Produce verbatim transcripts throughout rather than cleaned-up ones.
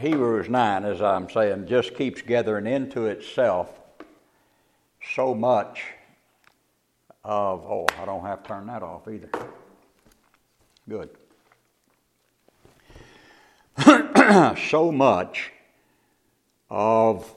Hebrews nine, as I'm saying, just keeps gathering into itself so much of, oh, I don't have to turn that off either. Good. So much of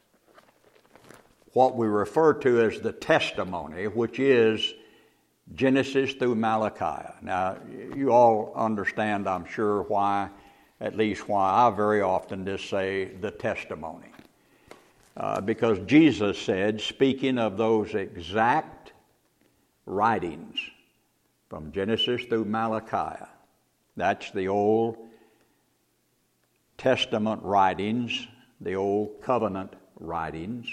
what we refer to as the testimony, which is Genesis through Malachi. Now, you all understand, I'm sure, why, at least why I very often just say the testimony. Uh, because Jesus said, speaking of those exact writings from Genesis through Malachi, that's the Old Testament writings, the Old Covenant writings,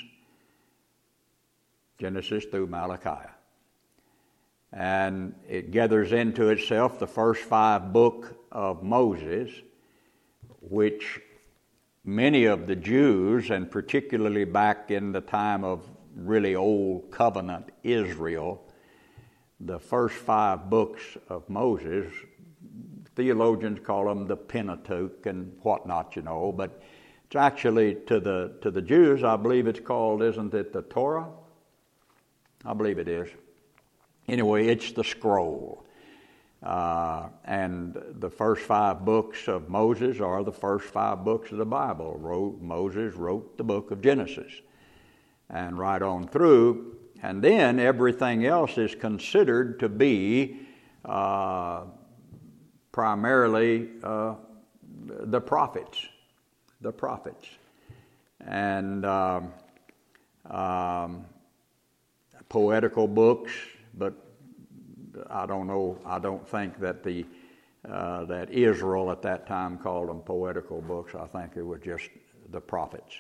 Genesis through Malachi. And it gathers into itself the first five books of Moses, which many of the Jews, and particularly back in the time of really Old Covenant Israel, the first five books of Moses, theologians call them the Pentateuch and whatnot, you know, but it's actually to the to the Jews, I believe it's called, isn't it, the Torah? I believe it is. Anyway, it's the scroll. Uh, and the first five books of Moses are the first five books of the Bible. Wrote, Moses wrote the book of Genesis. And right on through. And then everything else is considered to be uh, primarily uh, the prophets. The prophets. And um, um, poetical books, but I don't know, I don't think that the uh, that Israel at that time called them poetical books. I think it was just the prophets.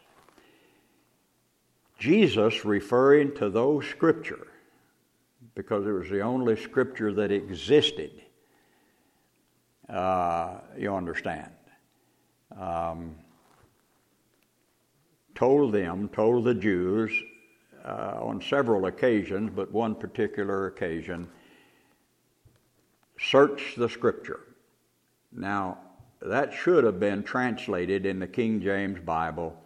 Jesus referring to those scripture, because it was the only scripture that existed, uh, you understand, um, told them, told the Jews uh, on several occasions, but one particular occasion, search the Scripture. Now, that should have been translated in the King James Bible,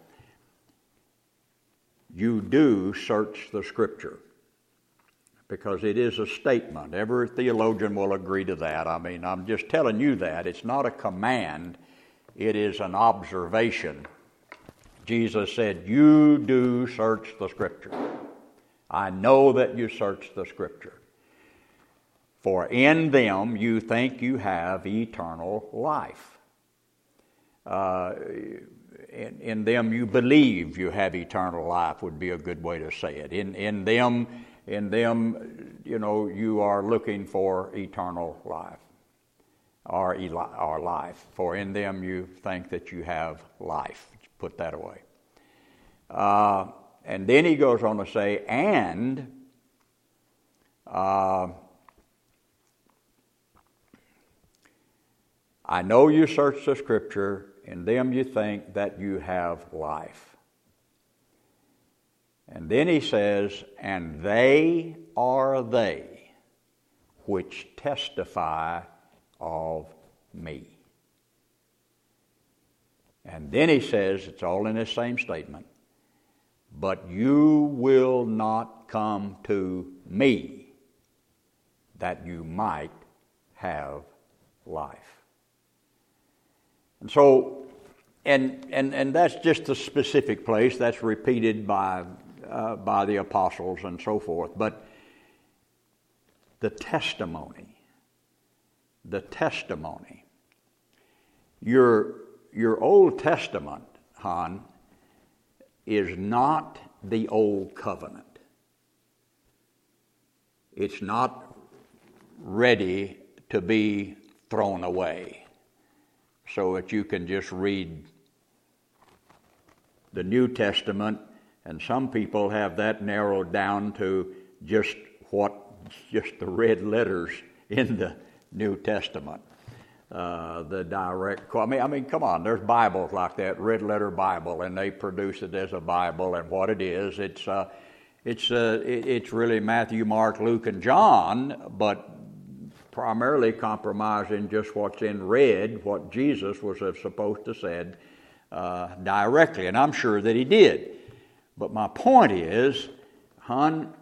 you do search the Scripture, because it is a statement. Every theologian will agree to that. I mean, I'm just telling you that. It's not a command. It is an observation. Jesus said, you do search the Scripture. I know that you search the Scripture. For in them you think you have eternal life. Uh, in, in them you believe you have eternal life would be a good way to say it. In, in them, in them, you know, you are looking for eternal life, or, or life. For in them you think that you have life. Put that away. Uh, and then he goes on to say, and uh, I know you search the Scripture, in them you think that you have life. And then he says, and they are they which testify of me. And then he says, it's all in this same statement, but you will not come to me that you might have life. And so, and and and that's just a specific place that's repeated by uh, by the apostles and so forth. But the testimony, the testimony, your your Old Testament, hon, is not the Old Covenant. It's not ready to be thrown away, so that you can just read the New Testament, and some people have that narrowed down to just what, just the red letters in the New Testament. Uh, the direct, I mean, I mean, come on, there's Bibles like that, red letter Bible, and they produce it as a Bible, and what it is, it's uh, it's uh, it, it's really Matthew, Mark, Luke, and John, but primarily compromising just what's in red, what Jesus was supposed to said uh, directly, and I'm sure that he did. But my point is, hon,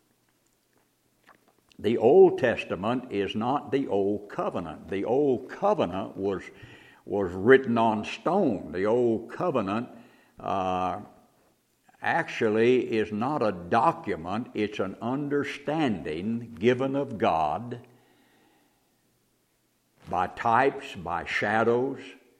the Old Testament is not the Old Covenant. The Old Covenant was was written on stone. The Old Covenant uh, actually is not a document. It's an understanding given of God by types, by shadows,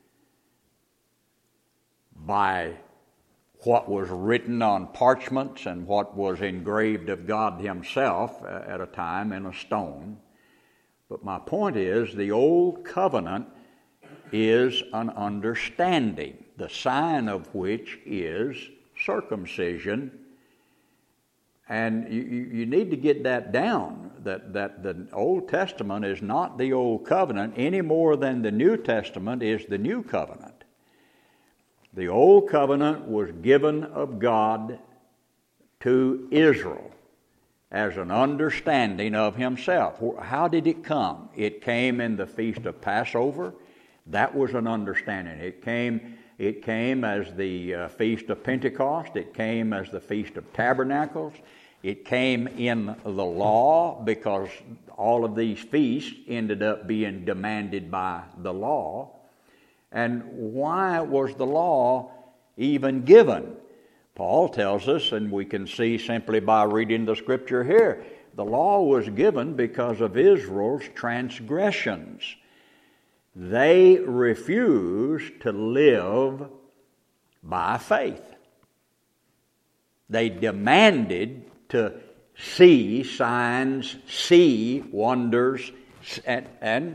by what was written on parchments and what was engraved of God himself at a time in a stone. But my point is, the Old Covenant is an understanding, the sign of which is circumcision. And you, you need to get that down, that, that the Old Testament is not the Old Covenant any more than the New Testament is the New Covenant. The Old Covenant was given of God to Israel as an understanding of himself. How did it come? It came in the Feast of Passover. That was an understanding. It came, it came as the uh, Feast of Pentecost. It came as the Feast of Tabernacles. It came in the law, because all of these feasts ended up being demanded by the law. And why was the law even given? Paul tells us, and we can see simply by reading the scripture here, the law was given because of Israel's transgressions. They refused to live by faith. They demanded to see signs, see wonders, and, and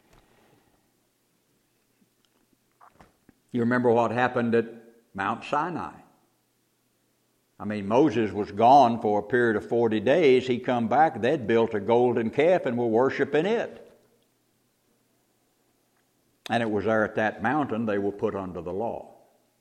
you remember what happened at Mount Sinai. I mean, Moses was gone for a period of forty days. He come back, they'd built a golden calf and were worshiping it. And it was there at that mountain they were put under the law.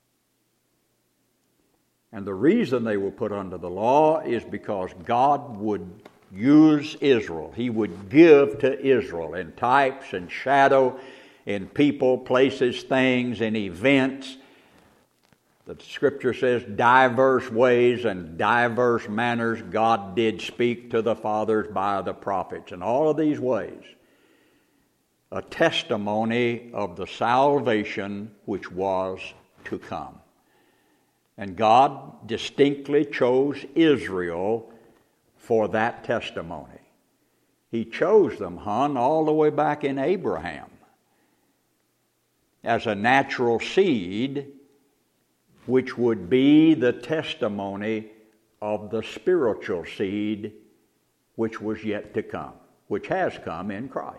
And the reason they were put under the law is because God would use Israel. He would give to Israel in types and shadow, in people, places, things, and events. The scripture says diverse ways and diverse manners God did speak to the fathers by the prophets. In all of these ways, a testimony of the salvation which was to come. And God distinctly chose Israel for that testimony. He chose them, hon, all the way back in Abraham as a natural seed which would be the testimony of the spiritual seed which was yet to come, which has come in Christ.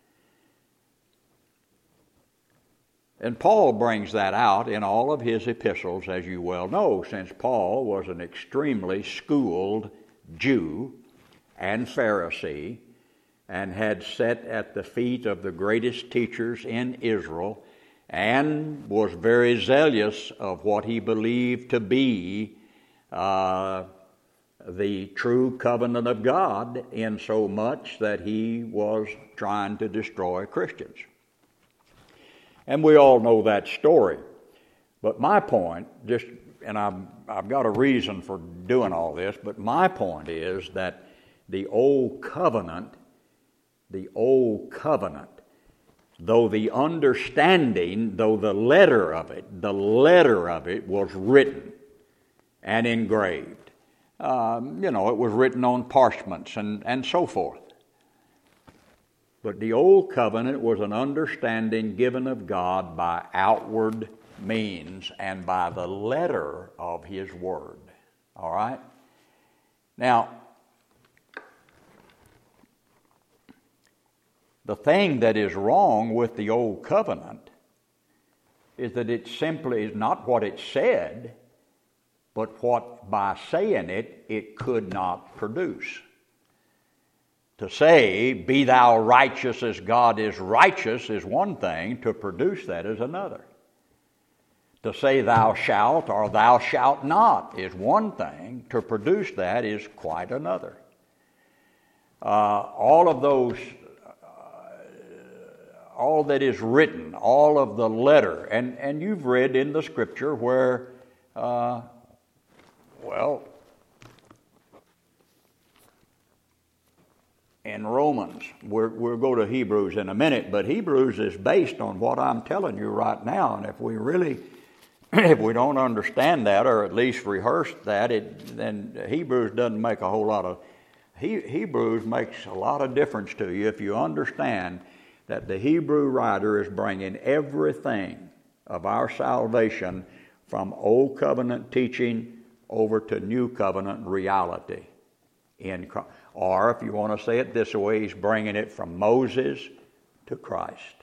And Paul brings that out in all of his epistles, as you well know, since Paul was an extremely schooled Jew and Pharisee and had sat at the feet of the greatest teachers in Israel and was very zealous of what he believed to be uh, the true covenant of God, in so much that he was trying to destroy Christians. And we all know that story. But my point, just, and I've, I've got a reason for doing all this, but my point is that the old covenant, the old covenant, though the understanding, though the letter of it, the letter of it was written and engraved. Um, you know, it was written on parchments and, and so forth. But the old covenant was an understanding given of God by outward means and by the letter of his word. All right? Now, the thing that is wrong with the old covenant is that it simply is not what it said, but what by saying it, it could not produce. To say, be thou righteous as God is righteous, is one thing. To produce that is another. To say thou shalt or thou shalt not is one thing. To produce that is quite another. Uh, all of those uh, all that is written, all of the letter. And, and you've read in the Scripture where, uh, well, in Romans, we're, we'll go to Hebrews in a minute, but Hebrews is based on what I'm telling you right now. And if we really, if we don't understand that, or at least rehearse that, it, then Hebrews doesn't make a whole lot of, he, Hebrews makes a lot of difference to you if you understand that the Hebrew writer is bringing everything of our salvation from Old Covenant teaching over to New Covenant reality in Christ. Or if you want to say it this way, he's bringing it from Moses to Christ.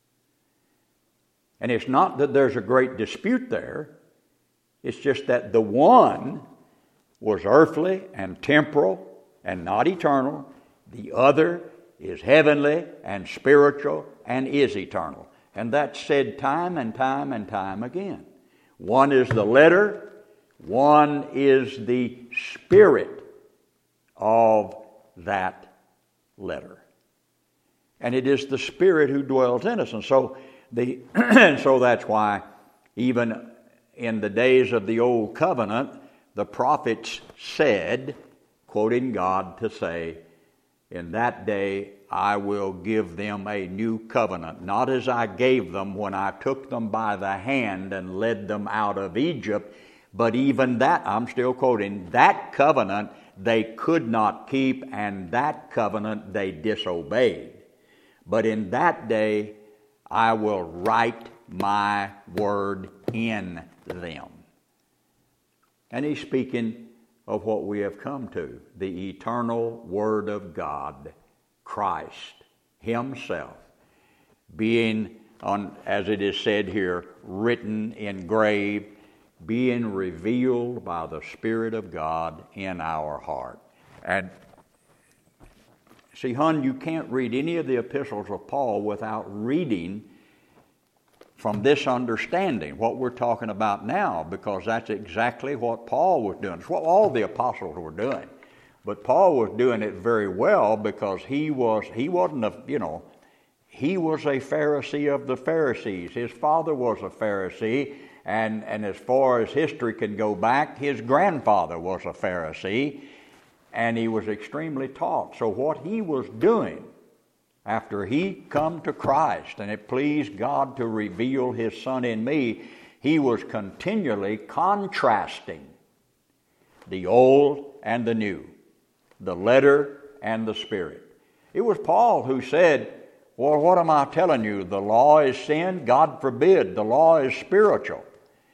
And it's not that there's a great dispute there. It's just that the one was earthly and temporal and not eternal. The other is heavenly and spiritual and is eternal. And that's said time and time and time again. One is the letter, one is the spirit of that letter. And it is the Spirit who dwells in us. And so the and so that's why even in the days of the Old Covenant, the prophets said, quoting God to say, in that day I will give them a new covenant, not as I gave them when I took them by the hand and led them out of Egypt, but even that, I'm still quoting, that covenant they could not keep, and that covenant they disobeyed. But in that day I will write my word in them. And he's speaking of what we have come to, the eternal Word of God, Christ Himself, being, on, as it is said here, written, engraved, being revealed by the Spirit of God in our heart. And see, hon, you can't read any of the epistles of Paul without reading from this understanding, what we're talking about now, because that's exactly what Paul was doing. It's what all the apostles were doing. But Paul was doing it very well because he was, he wasn't a, you know, he was a Pharisee of the Pharisees. His father was a Pharisee. And, and as far as history can go back, his grandfather was a Pharisee, and he was extremely taught. So what he was doing after he come to Christ, and it pleased God to reveal His Son in me, he was continually contrasting the old and the new, the letter and the Spirit. It was Paul who said, well, what am I telling you? The law is sin? God forbid. The law is spiritual.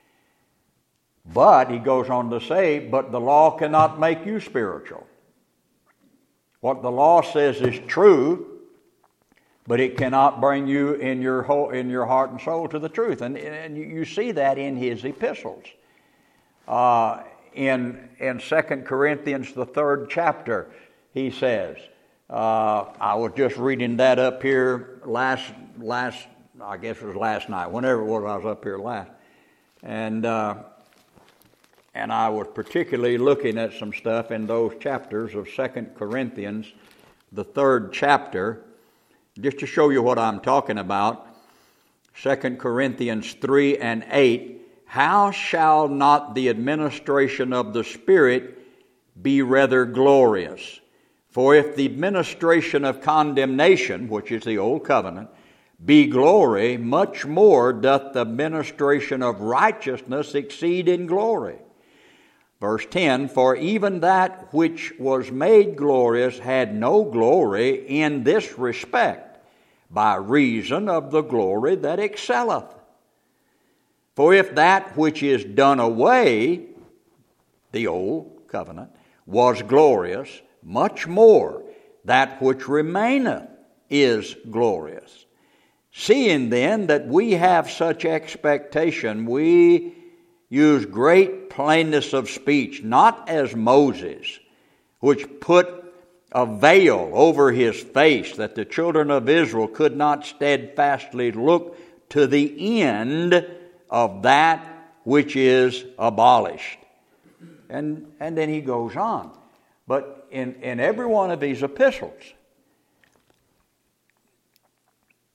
But, he goes on to say, but the law cannot make you spiritual. What the law says is true, but it cannot bring you in your whole, in your heart and soul to the truth. And, and you see that in his epistles. Uh, in in Second Corinthians, the third chapter, he says, uh, I was just reading that up here last, last, I guess it was last night, whenever it was I was up here last. And... Uh, And I was particularly looking at some stuff in those chapters of Second Corinthians, the third chapter, just to show you what I'm talking about. Second Corinthians three and eight, how shall not the administration of the Spirit be rather glorious? For if the administration of condemnation, which is the old covenant, be glory, much more doth the ministration of righteousness exceed in glory. Verse ten, for even that which was made glorious had no glory in this respect, by reason of the glory that excelleth. For if that which is done away, the old covenant, was glorious, much more that which remaineth is glorious. Seeing then that we have such expectation, we use great plainness of speech, not as Moses, which put a veil over his face that the children of Israel could not steadfastly look to the end of that which is abolished. And, and then he goes on. But in, in every one of these epistles,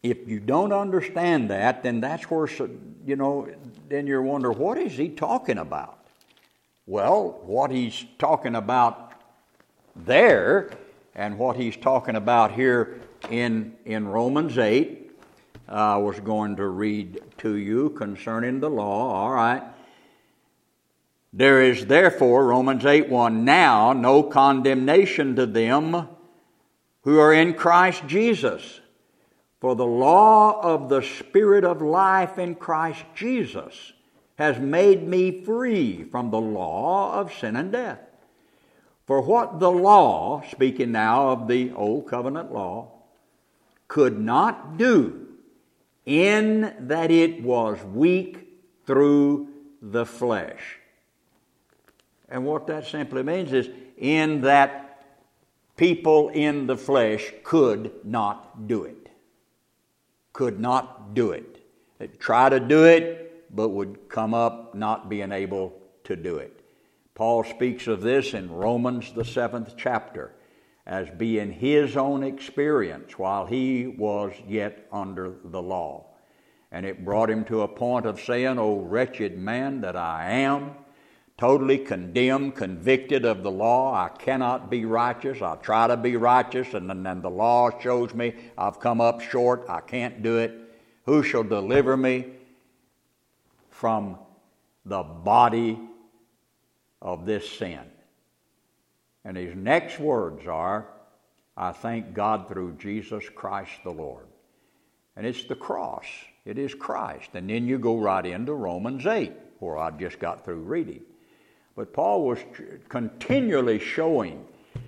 if you don't understand that, then that's where, you know, then you're wondering, what is he talking about? Well, what he's talking about there and what he's talking about here in, in Romans eight, I was going to read to you concerning the law. All right. There is therefore, Romans eight one, now no condemnation to them who are in Christ Jesus. For the law of the Spirit of life in Christ Jesus has made me free from the law of sin and death. For what the law, speaking now of the Old Covenant law, could not do, in that it was weak through the flesh. And what that simply means is, in that people in the flesh could not do it. Could not do it. They'd try to do it, but would come up not being able to do it. Paul speaks of this in Romans, the seventh chapter, as being his own experience while he was yet under the law. And it brought him to a point of saying, "O wretched man that I am, totally condemned, convicted of the law. I cannot be righteous. I try to be righteous, and then the law shows me I've come up short. I can't do it. Who shall deliver me from the body of this sin?" And his next words are, "I thank God through Jesus Christ the Lord." And it's the cross. It is Christ. And then you go right into Romans eight, where I just got through reading. But Paul was continually showing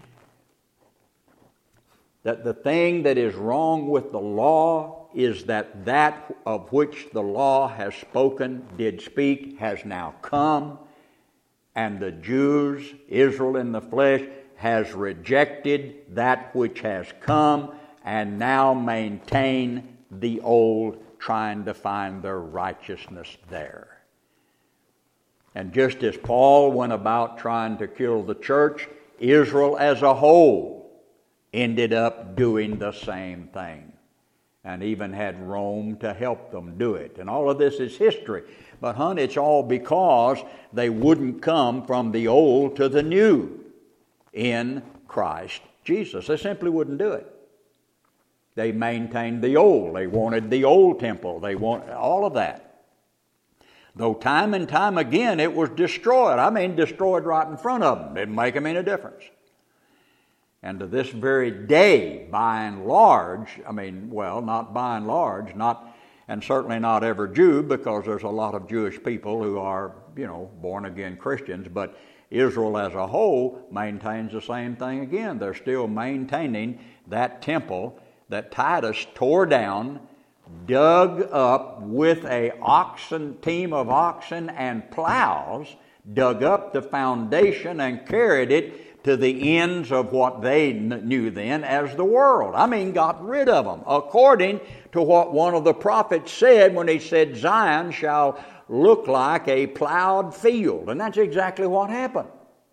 that the thing that is wrong with the law is that that of which the law has spoken, did speak, has now come, and the Jews, Israel in the flesh, has rejected that which has come and now maintain the old, trying to find their righteousness there. And just as Paul went about trying to kill the church, Israel as a whole ended up doing the same thing, and even had Rome to help them do it. And all of this is history. But, hon, it's all because they wouldn't come from the old to the new in Christ Jesus. They simply wouldn't do it. They maintained the old. They wanted the old temple. They want all of that. Though time and time again it was destroyed. I mean, destroyed right in front of them. Didn't make them any difference. And to this very day, by and large, I mean, well, not by and large, not, and certainly not every Jew, because there's a lot of Jewish people who are, you know, born-again Christians, but Israel as a whole maintains the same thing again. They're still maintaining that temple that Titus tore down, dug up with a oxen team of oxen and plows, dug up the foundation and carried it to the ends of what they knew then as the world. I mean, got rid of them, according to what one of the prophets said when he said, "Zion shall look like a plowed field." And that's exactly what happened.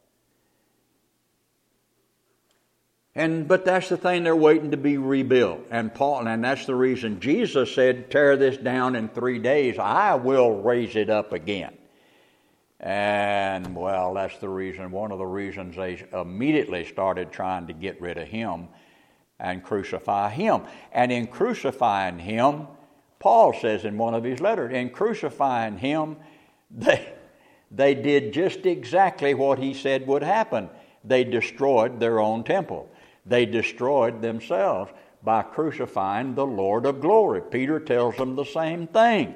And but that's the thing, they're waiting to be rebuilt. And Paul, and that's the reason Jesus said, "Tear this down in three days, I will raise it up again." And well, that's the reason, one of the reasons they immediately started trying to get rid of him and crucify him. And in crucifying him, Paul says in one of his letters, in crucifying him, they they did just exactly what he said would happen. They destroyed their own temple. They destroyed themselves by crucifying the Lord of glory. Peter tells them the same thing.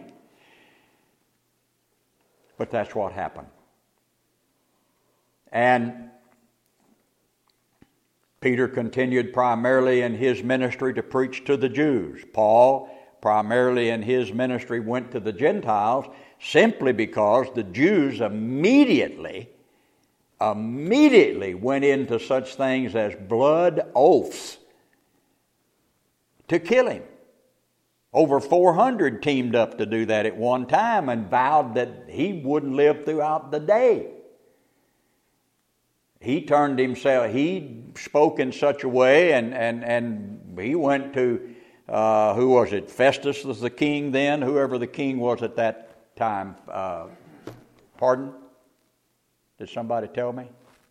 But that's what happened. And Peter continued primarily in his ministry to preach to the Jews. Paul, primarily in his ministry, went to the Gentiles simply because the Jews immediately immediately went into such things as blood oaths to kill him. Over four hundred teamed up to do that at one time and vowed that he wouldn't live throughout the day. He turned himself, he spoke in such a way, and, and, and he went to uh, who was it? Festus was the king then, whoever the king was at that time. Uh, pardon? Did somebody tell me?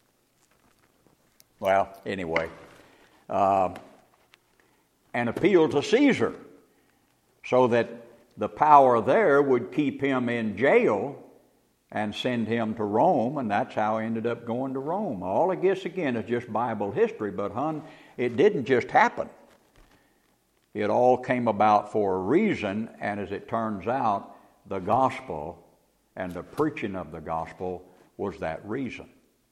Well, anyway. Uh, and appealed to Caesar so that the power there would keep him in jail and send him to Rome, and that's how he ended up going to Rome. All of this, again, is just Bible history, but, hon, it didn't just happen. It all came about for a reason, and as it turns out, the gospel and the preaching of the gospel was that reason.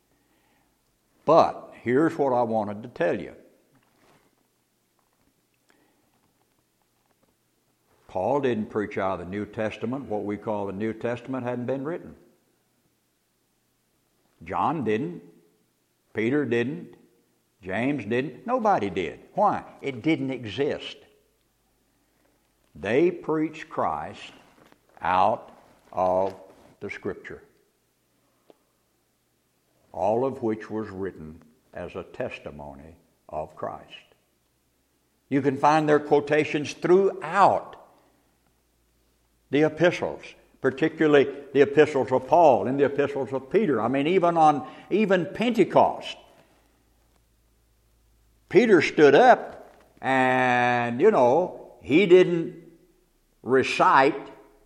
But here's what I wanted to tell you. Paul didn't preach out of the New Testament. What we call the New Testament hadn't been written. John didn't. Peter didn't. James didn't. Nobody did. Why? It didn't exist. They preached Christ out of the Scripture, all of which was written as a testimony of Christ. You can find their quotations throughout the epistles, particularly the epistles of Paul and the epistles of Peter. I mean, even on even Pentecost, Peter stood up and, you know, he didn't recite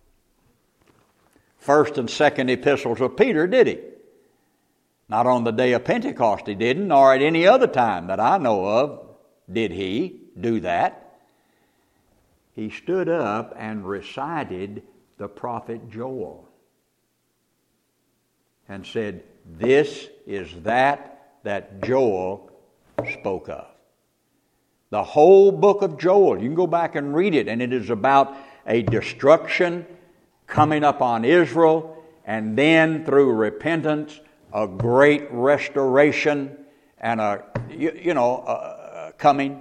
first and second epistles of Peter, did he? Not on the day of Pentecost he didn't, nor at any other time that I know of did he do that. He stood up and recited the prophet Joel and said, this is that that Joel spoke of. The whole book of Joel, you can go back and read it, and it is about a destruction coming upon Israel, and then through repentance, a great restoration and a, you, you know, uh, coming.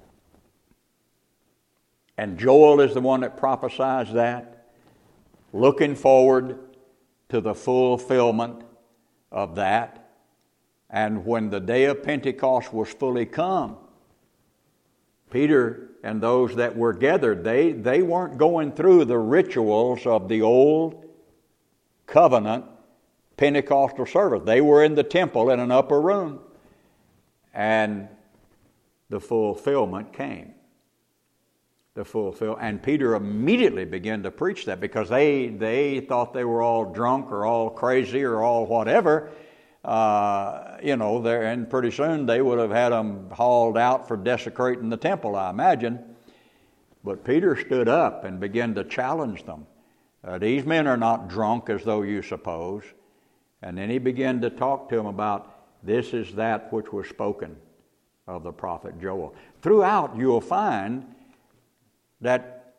And Joel is the one that prophesies that, looking forward to the fulfillment of that. And when the day of Pentecost was fully come, Peter and those that were gathered, they, they weren't going through the rituals of the old covenant Pentecostal service. They were in the temple in an upper room. And the fulfillment came. The fulfill, and Peter immediately began to preach that because they they thought they were all drunk or all crazy or all whatever, uh, you know. There, and pretty soon they would have had them hauled out for desecrating the temple, I imagine. But Peter stood up and began to challenge them. Uh, these men are not drunk as though you suppose. And then he began to talk to them about this is that which was spoken of the prophet Joel. Throughout, you'll find that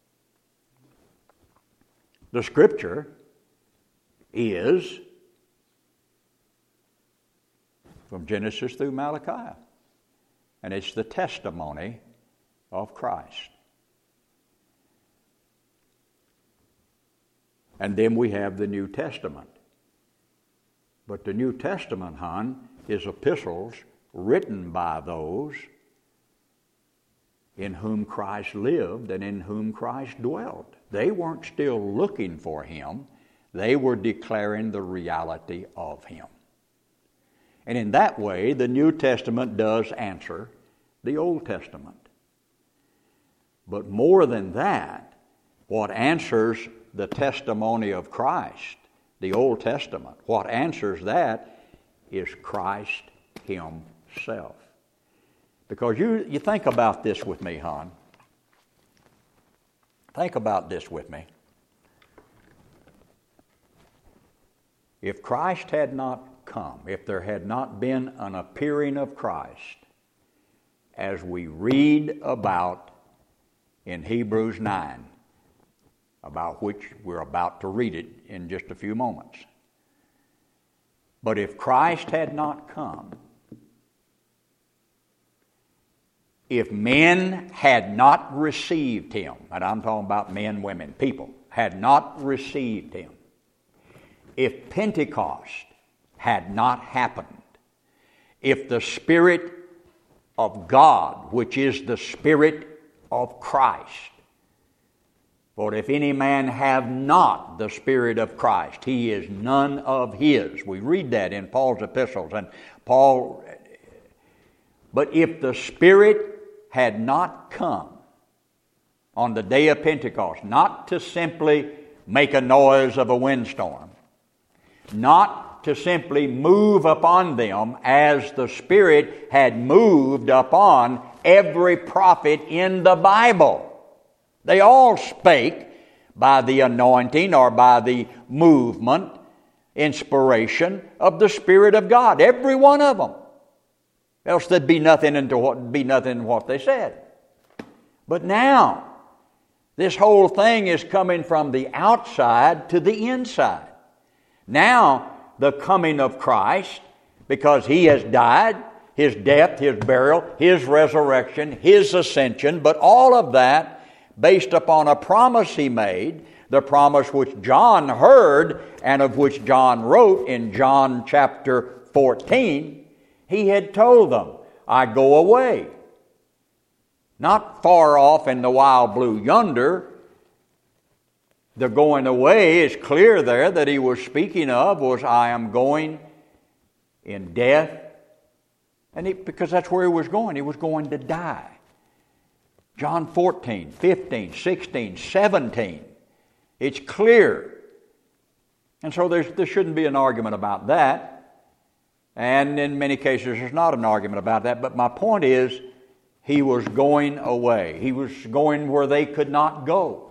the Scripture is from Genesis through Malachi. And it's the testimony of Christ. And then we have the New Testament. But the New Testament, hon, is epistles written by those in whom Christ lived and in whom Christ dwelt. They weren't still looking for Him. They were declaring the reality of Him. And in that way, the New Testament does answer the Old Testament. But more than that, what answers the testimony of Christ, the Old Testament, what answers that is Christ Himself. Because you, you think about this with me, hon. Think about this with me. If Christ had not come, if there had not been an appearing of Christ, as we read about in Hebrews nine, about which we're about to read it in just a few moments. But if Christ had not come, if men had not received Him, and I'm talking about men, women, people, had not received Him, if Pentecost had not happened, if the Spirit of God, which is the Spirit of Christ. For if any man have not the Spirit of Christ, he is none of his. We read that in Paul's epistles. And Paul, but if the Spirit had not come on the day of Pentecost, not to simply make a noise of a windstorm, not to simply move upon them as the Spirit had moved upon every prophet in the Bible. They all spake by the anointing or by the movement, inspiration of the Spirit of God. Every one of them. Else there'd be nothing into what be nothing in what they said. But now, this whole thing is coming from the outside to the inside. Now, the coming of Christ, because He has died, His death, His burial, His resurrection, His ascension, but all of that based upon a promise He made, the promise which John heard and of which John wrote in John chapter fourteen. He had told them, I go away. Not far off in the wild blue yonder. The going away is clear there that He was speaking of was, I am going in death. And he, because that's where He was going. He was going to die. John fourteen, fifteen, sixteen, seventeen. It's clear. And so there's, there shouldn't be an argument about that. And in many cases there's not an argument about that. But my point is, He was going away. He was going where they could not go.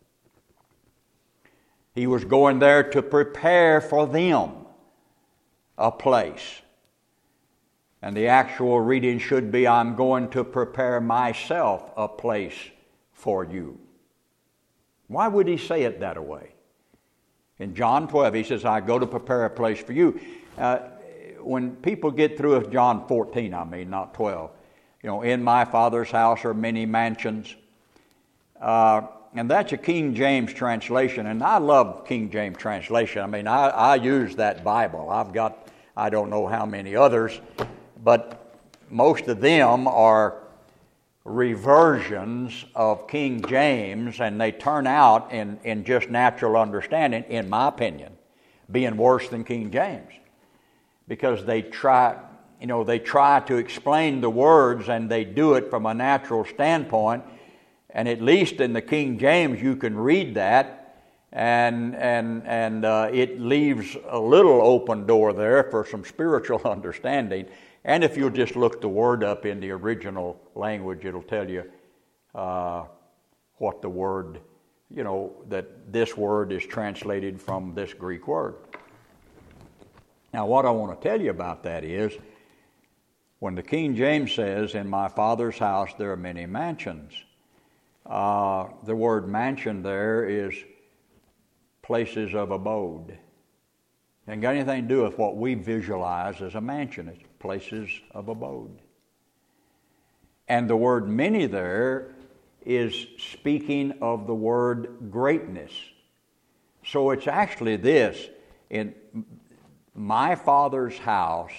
He was going there to prepare for them a place. And the actual reading should be, I'm going to prepare myself a place for you. Why would He say it that way? In John twelve, He says, I go to prepare a place for you. Uh, when people get through with John fourteen, I mean, not twelve, you know, in my Father's house are many mansions. Uh, and that's a King James translation. And I love King James translation. I mean, I, I use that Bible. I've got, I don't know how many others, but most of them are reversions of King James, and they turn out in, in just natural understanding, in my opinion, being worse than King James. Because they try, you know, they try to explain the words, and they do it from a natural standpoint. And at least in the King James, you can read that, and and and uh, it leaves a little open door there for some spiritual understanding. And if you'll just look the word up in the original language, it'll tell you uh, what the word, you know, that this word is translated from this Greek word. Now, what I want to tell you about that is, when the King James says, in my Father's house there are many mansions, uh, the word mansion there is places of abode. It ain't got anything to do with what we visualize as a mansion. It's places of abode. And the word many there is speaking of the word greatness. So it's actually this, in my Father's house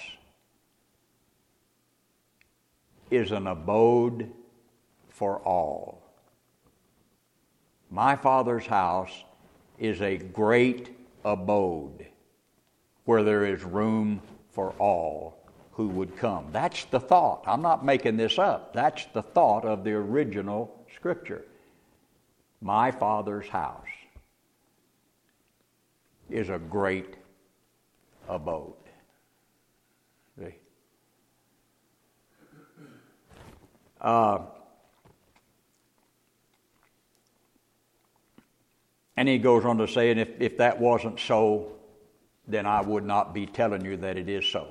is an abode for all. My Father's house is a great abode where there is room for all who would come. That's the thought. I'm not making this up. That's the thought of the original Scripture. My Father's house is a great abode. See? Uh, and he goes on to say, and if, if that wasn't so, then I would not be telling you that it is so.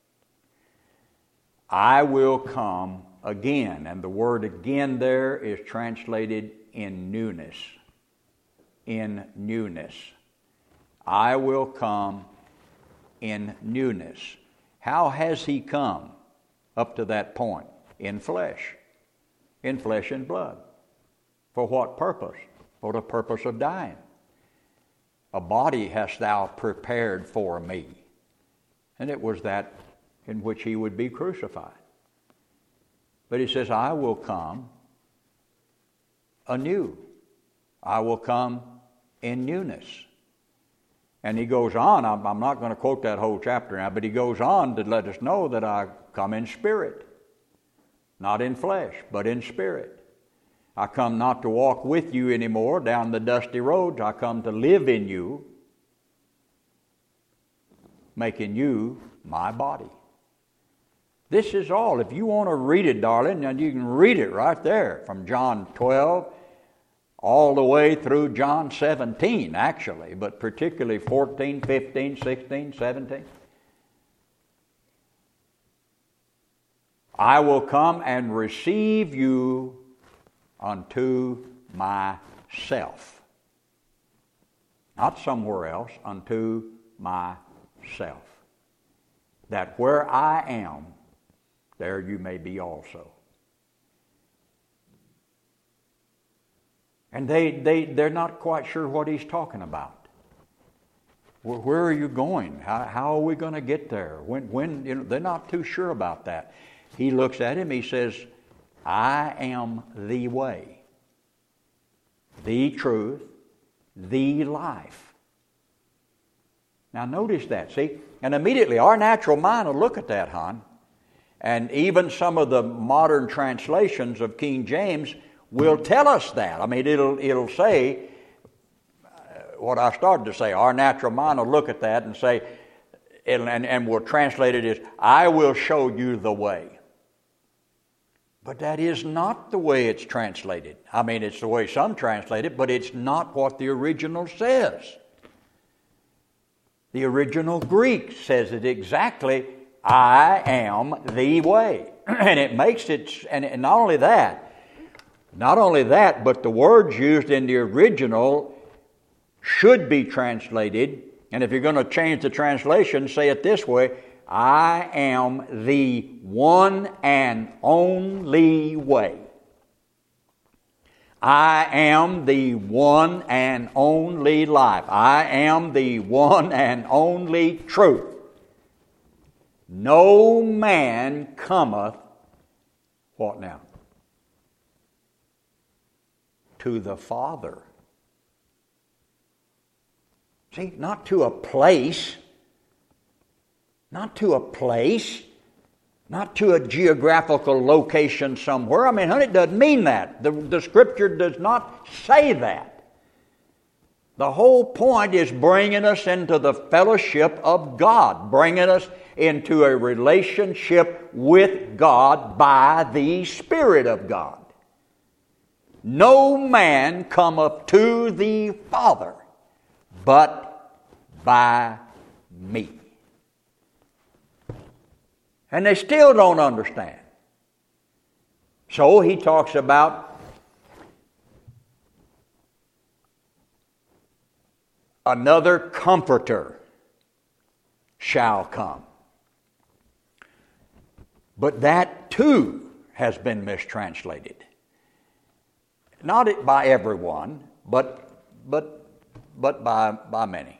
I will come again. And the word again there is translated in newness. In newness. I will come in newness. How has He come up to that point? In flesh. In flesh and blood. For what purpose? For the purpose of dying. A body hast thou prepared for me. And it was that in which He would be crucified. But He says, I will come anew. I will come in newness. And he goes on, I'm, I'm not going to quote that whole chapter now, but he goes on to let us know that I come in spirit, not in flesh, but in spirit. I come not to walk with you anymore down the dusty roads. I come to live in you, making you my body. This is all. If you want to read it, darling, and you can read it right there from John twelve all the way through John seventeen, actually, but particularly fourteen, fifteen, sixteen, seventeen. I will come and receive you unto myself. Not somewhere else, unto myself. That where I am, there you may be also. And they, they, they're not quite sure what he's talking about. Where, where are you going? How, how are we going to get there? When, when, you know, they're not too sure about that. He looks at him, he says, I am the way, the truth, the life. Now notice that, see? And immediately our natural mind will look at that, hon. And even some of the modern translations of King James will tell us that. I mean, it'll, it'll say, uh, what I started to say, our natural mind will look at that and say, and, and will translate it as, I will show you the way. But that is not the way it's translated. I mean, it's the way some translate it, but it's not what the original says. The original Greek says it exactly, I am the way. And it makes it, and not only that, not only that, but the words used in the original should be translated, and if you're going to change the translation, say it this way, I am the one and only way. I am the one and only life. I am the one and only truth. No man cometh, what now? To the Father. See, not to a place, not to a place, not to a geographical location somewhere. I mean, honey, it doesn't mean that. The, the Scripture does not say that. The whole point is bringing us into the fellowship of God, bringing us into a relationship with God by the Spirit of God. No man cometh to the Father but by me. And they still don't understand. So he talks about another comforter shall come. But that too has been mistranslated. Not by everyone, but but but by, by many.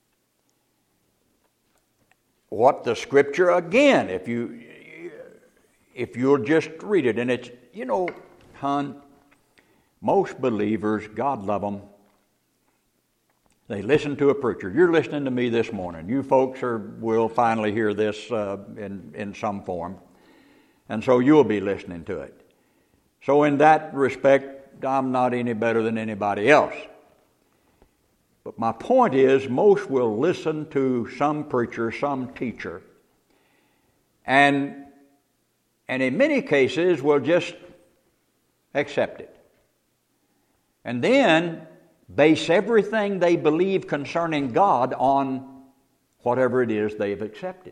What the Scripture, again, if you if you'll just read it, and it's, you know, hon, most believers, God love them, they listen to a preacher. You're listening to me this morning. You folks are will finally hear this uh, in, in some form, and so you'll be listening to it. So in that respect, I'm not any better than anybody else. But my point is, most will listen to some preacher, some teacher, and, and in many cases will just accept it. And then base everything they believe concerning God on whatever it is they've accepted.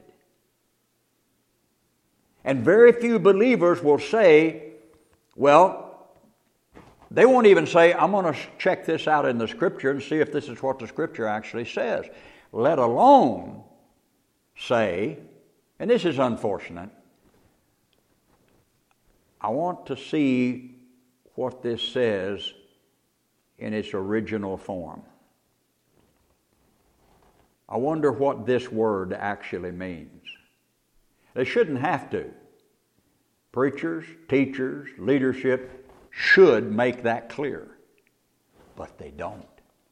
And very few believers will say, well, they won't even say, I'm going to check this out in the Scripture and see if this is what the Scripture actually says. Let alone say, and this is unfortunate, I want to see what this says in its original form. I wonder what this word actually means. They shouldn't have to. Preachers, teachers, leadership should make that clear, but they don't.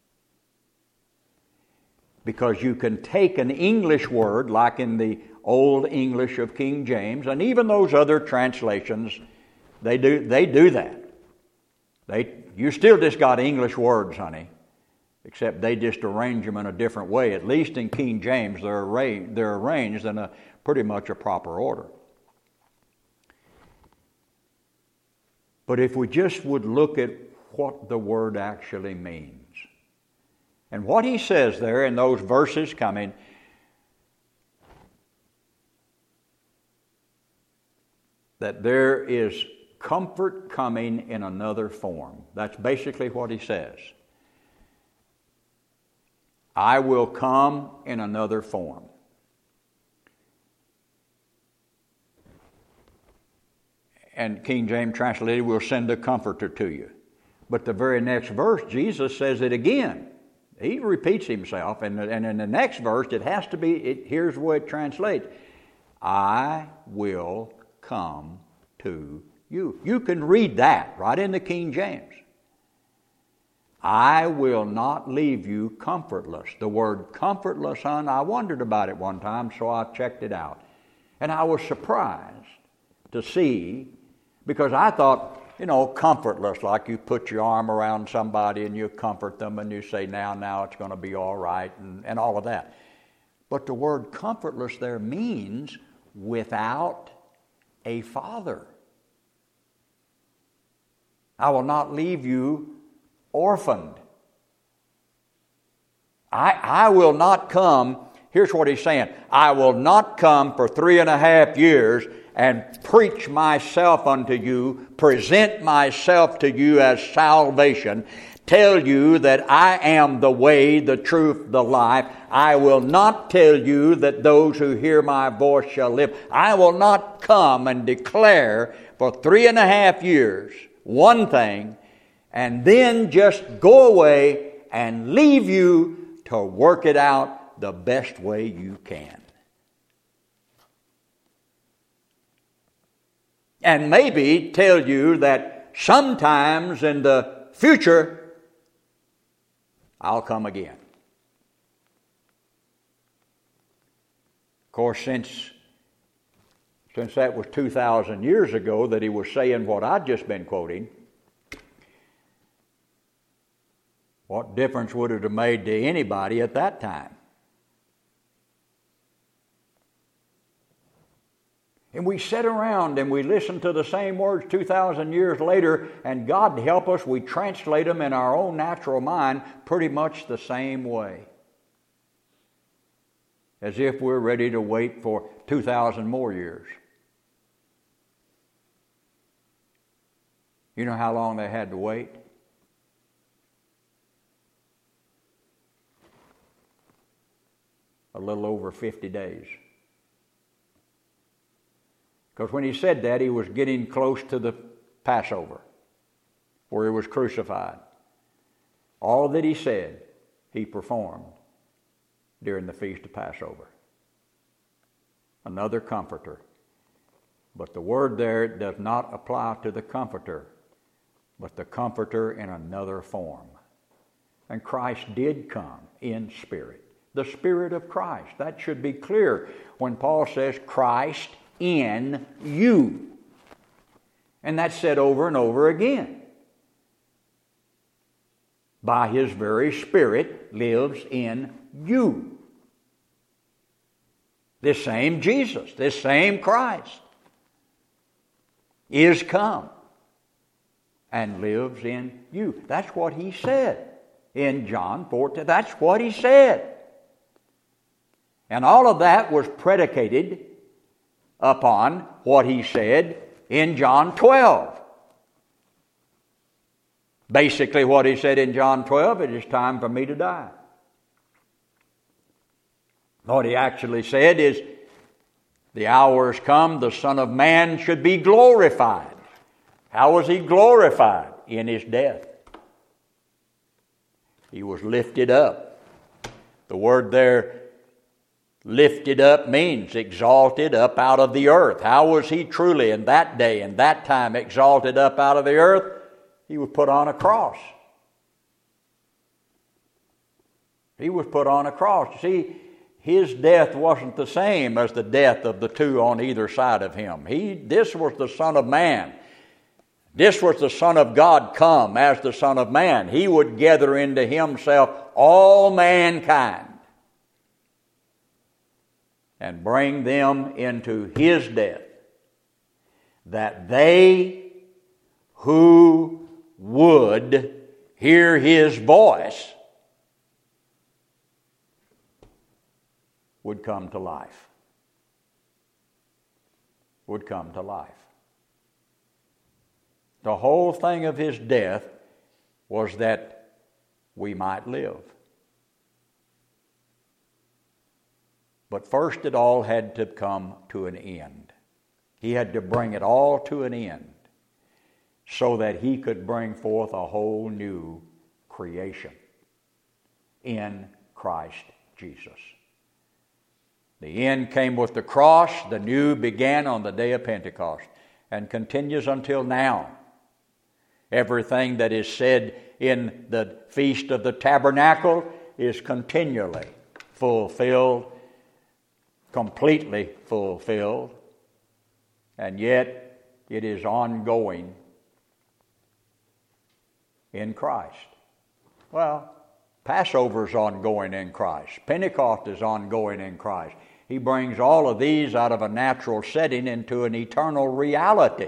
Because you can take an English word, like in the Old English of King James, and even those other translations, they do they do that. They you still just got English words, honey, except they just arrange them in a different way. At least in King James, they're arranged, they're arranged in a pretty much a proper order. But if we just would look at what the word actually means, and what he says there in those verses coming, that there is comfort coming in another form. That's basically what he says. I will come in another form. And King James translated, we'll send a comforter to you. But the very next verse, Jesus says it again. He repeats himself, and, and in the next verse, it has to be, it, here's what it translates. I will come to you. You can read that right in the King James. I will not leave you comfortless. The word comfortless, son, I wondered about it one time, so I checked it out. And I was surprised to see, because I thought, you know, comfortless, like you put your arm around somebody and you comfort them and you say, now, now it's going to be all right, and, and all of that. But the word comfortless there means without a father. I will not leave you orphaned. I, I will not come, here's what he's saying, I will not come for three and a half years and preach myself unto you, present myself to you as salvation, tell you that I am the way, the truth, the life. I will not tell you that those who hear my voice shall live. I will not come and declare for three and a half years one thing and then just go away and leave you to work it out the best way you can. And maybe tell you that sometimes in the future, I'll come again. Of course, since, since that was two thousand years ago that he was saying what I'd just been quoting, what difference would it have made to anybody at that time? And we sit around and we listen to the same words two thousand years later, and God help us, we translate them in our own natural mind pretty much the same way. As if we're ready to wait for two thousand more years. You know how long they had to wait? A little over fifty days. Because when he said that, he was getting close to the Passover, where he was crucified. All that he said, he performed during the Feast of Passover. Another comforter. But the word there does not apply to the comforter, but the comforter in another form. And Christ did come in spirit. The Spirit of Christ. That should be clear when Paul says Christ in you. And that's said over and over again. By His very Spirit lives in you. This same Jesus, this same Christ is come and lives in you. That's what He said in John fourteen. That's what He said. And all of that was predicated upon what He said in John twelve. Basically what He said in John twelve, it is time for me to die. What He actually said is, the hour has come, the Son of Man should be glorified. How was He glorified? In His death. He was lifted up. The word there, lifted up, means exalted up out of the earth. How was He truly in that day and that time exalted up out of the earth? He was put on a cross. He was put on a cross. See, his death wasn't the same as the death of the two on either side of him. He, this was the Son of Man. This was the Son of God come as the Son of Man. He would gather into himself all mankind and bring them into his death, that they who would hear his voice would come to life. Would come to life. The whole thing of his death was that we might live. But first it all had to come to an end. He had to bring it all to an end so that he could bring forth a whole new creation in Christ Jesus. The end came with the cross. The new began on the day of Pentecost and continues until now. Everything that is said in the Feast of the Tabernacle is continually fulfilled, completely fulfilled, and yet it is ongoing in Christ. Well, Passover is ongoing in Christ. Pentecost is ongoing in Christ. He brings all of these out of a natural setting into an eternal reality.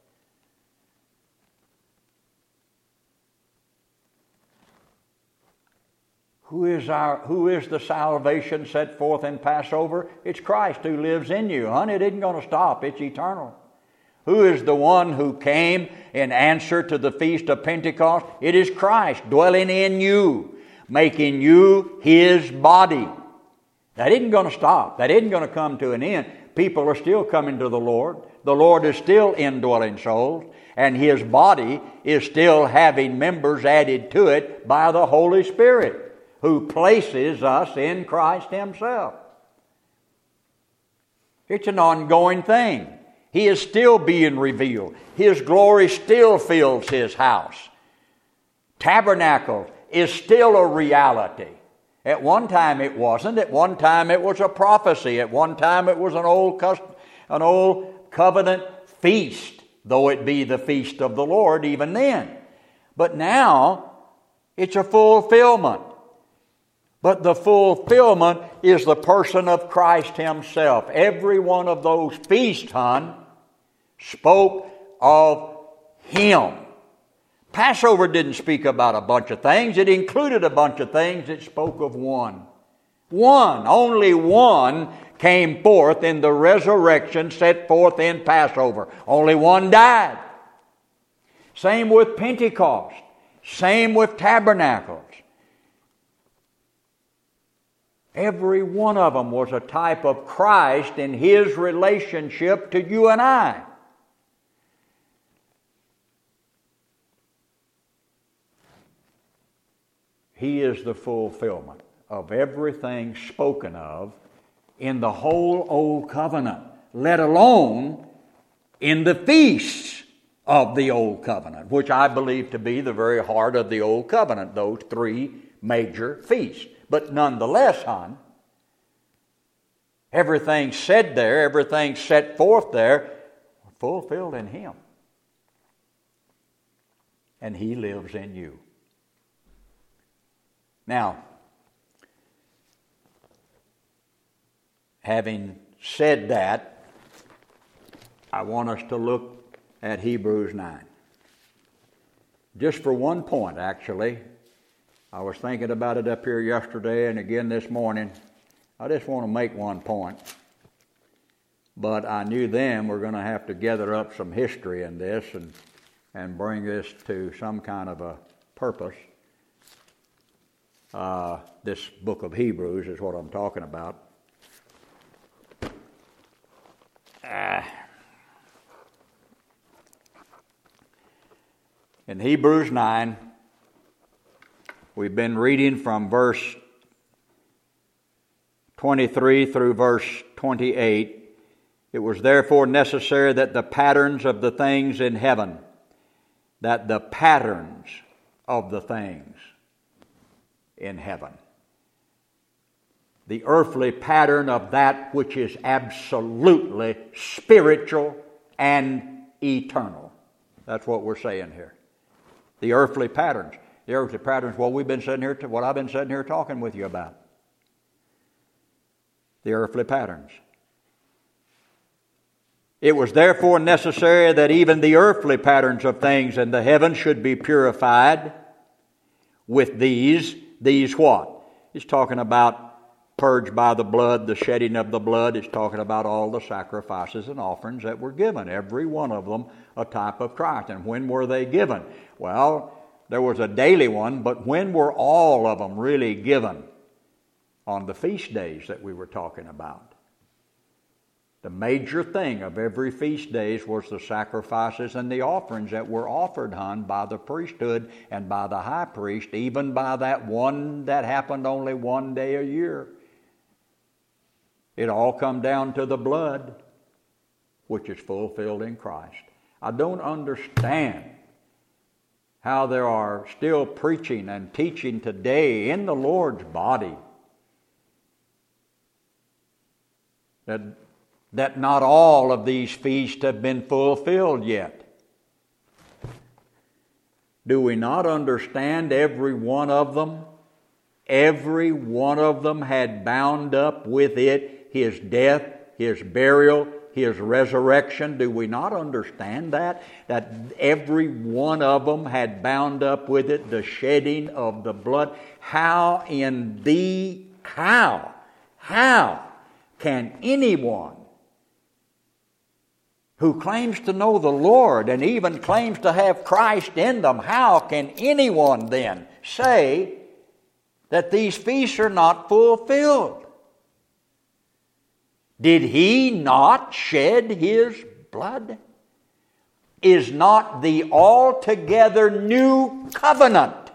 Who is our? Who is the salvation set forth in Passover? It's Christ who lives in you. Honey, it isn't going to stop. It's eternal. Who is the one who came in answer to the Feast of Pentecost? It is Christ dwelling in you, making you his body. That isn't going to stop. That isn't going to come to an end. People are still coming to the Lord. The Lord is still indwelling souls, and his body is still having members added to it by the Holy Spirit, who places us in Christ himself. It's an ongoing thing. He is still being revealed. His glory still fills his house. Tabernacle is still a reality. At one time it wasn't. At one time it was a prophecy. At one time it was an old custom, an old covenant feast, though it be the feast of the Lord even then. But now it's a fulfillment. But the fulfillment is the person of Christ himself. Every one of those feasts, hon, spoke of him. Passover didn't speak about a bunch of things. It included a bunch of things. It spoke of one. One, only one came forth in the resurrection set forth in Passover. Only one died. Same with Pentecost. Same with Tabernacles. Every one of them was a type of Christ in his relationship to you and I. He is the fulfillment of everything spoken of in the whole Old Covenant, let alone in the feasts of the Old Covenant, which I believe to be the very heart of the Old Covenant, those three major feasts. But nonetheless, hon, everything said there, everything set forth there, fulfilled in him. And he lives in you. Now, having said that, I want us to look at Hebrews nine. Just for one point, actually. I was thinking about it up here yesterday and again this morning. I just want to make one point. But I knew then we're going to have to gather up some history in this and, and bring this to some kind of a purpose. Uh, this book of Hebrews is what I'm talking about. Uh, in Hebrews nine, we've been reading from verse twenty-three through verse twenty-eight. It was therefore necessary that the patterns of the things in heaven that the patterns of the things in heaven, the earthly pattern of that which is absolutely spiritual and eternal. That's what we're saying here. The earthly patterns. The earthly patterns, what we've been sitting here, to, what I've been sitting here talking with you about. The earthly patterns. It was therefore necessary that even the earthly patterns of things in the heavens should be purified with these. These what? He's talking about purged by the blood, the shedding of the blood. He's talking about all the sacrifices and offerings that were given. Every one of them a type of Christ. And when were they given? Well, there was a daily one, but when were all of them really given? On the feast days that we were talking about. The major thing of every feast days was the sacrifices and the offerings that were offered, hon, by the priesthood and by the high priest, even by that one that happened only one day a year. It all come down to the blood, which is fulfilled in Christ. I don't understand how there are still preaching and teaching today in the Lord's body that that not all of these feasts have been fulfilled yet. Do we not understand every one of them? Every one of them had bound up with it His death, His burial, His resurrection. Do we not understand that? That every one of them had bound up with it the shedding of the blood. How in the, how, how can anyone who claims to know the Lord and even claims to have Christ in them, how can anyone then say that these feasts are not fulfilled? Did He not shed His blood? Is not the altogether new covenant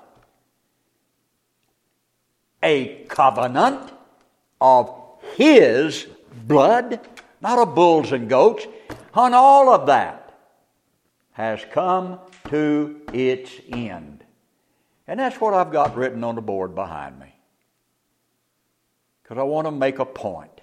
a covenant of His blood? Not of bulls and goats. On all of that has come to its end. And that's what I've got written on the board behind me. Because I want to make a point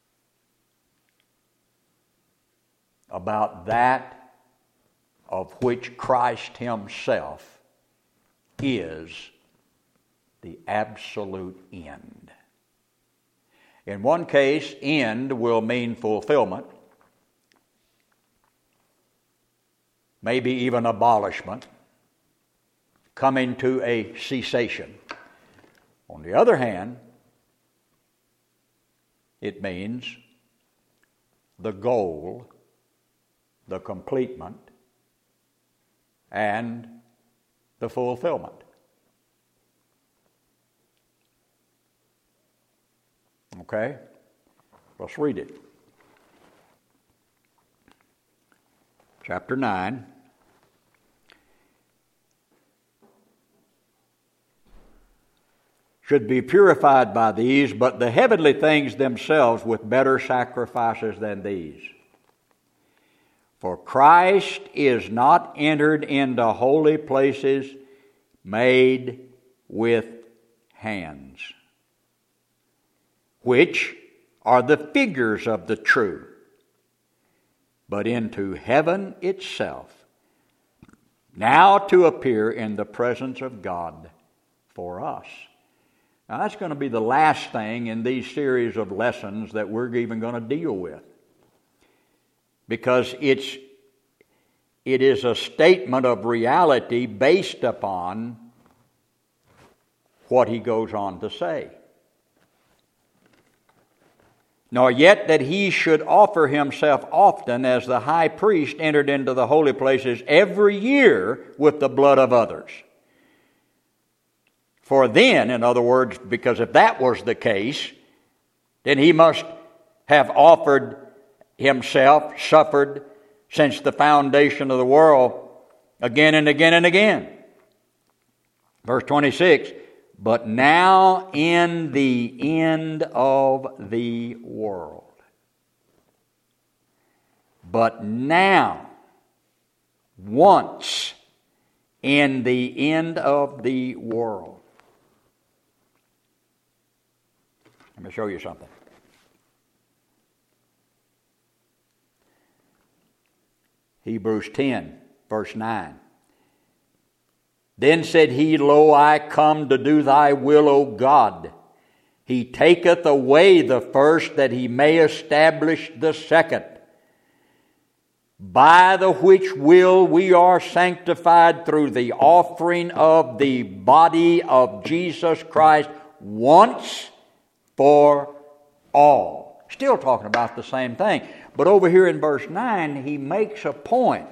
about that of which Christ Himself is the absolute end. In one case, end will mean fulfillment. Maybe even abolishment, coming to a cessation. On the other hand, it means the goal, the completement, and the fulfillment. Okay? Let's read it. Chapter nine. Should be purified by these, but the heavenly things themselves with better sacrifices than these. For Christ is not entered into holy places made with hands, which are the figures of the true, but into heaven itself, now to appear in the presence of God for us. Now that's going to be the last thing in these series of lessons that we're even going to deal with. Because it's, it is a statement of reality based upon what he goes on to say. Nor yet that he should offer himself often, as the high priest entered into the holy places every year with the blood of others. For then, in other words, because if that was the case, then he must have offered himself, suffered since the foundation of the world again and again and again. Verse twenty-six, but now in the end of the world. But now, once in the end of the world. Let me show you something. Hebrews ten, verse nine. Then said he, Lo, I come to do thy will, O God. He taketh away the first, that he may establish the second. By the which will we are sanctified through the offering of the body of Jesus Christ once for all. Still talking about the same thing. But over here in verse nine, he makes a point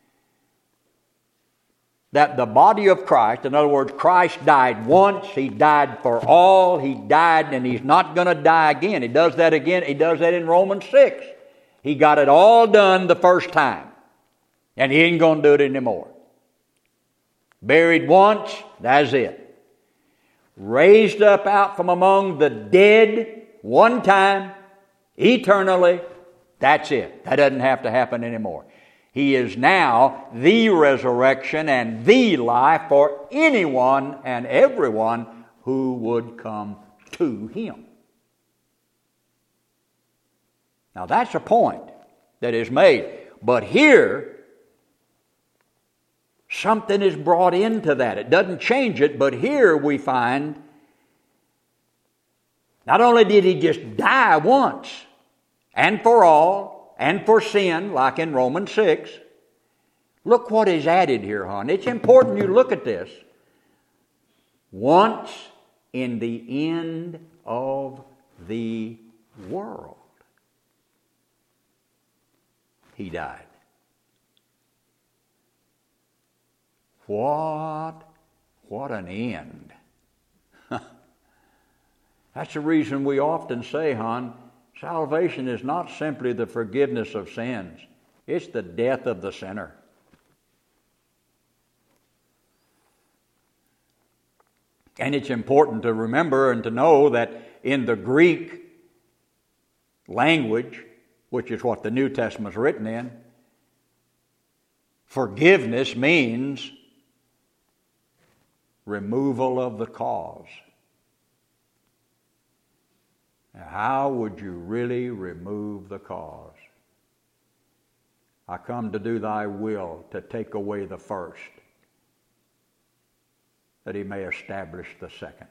that the body of Christ, in other words, Christ died once, He died for all, He died and He's not going to die again. He does that again, He does that in Romans six. He got it all done the first time, and He ain't going to do it anymore. Buried once, that's it. Raised up out from among the dead one time, eternally, that's it. That doesn't have to happen anymore. He is now the resurrection and the life for anyone and everyone who would come to Him. Now that's a point that is made. But here, something is brought into that. It doesn't change it, but here we find not only did He just die once and for all, and for sin, like in Romans six. Look what is added here, hon. It's important you look at this. Once in the end of the world, He died. What, what an end. That's the reason we often say, hon, salvation is not simply the forgiveness of sins. It's the death of the sinner. And it's important to remember and to know that in the Greek language, which is what the New Testament is written in, forgiveness means removal of the cause. Now, how would you really remove the cause? I come to do thy will, to take away the first, that He may establish the second.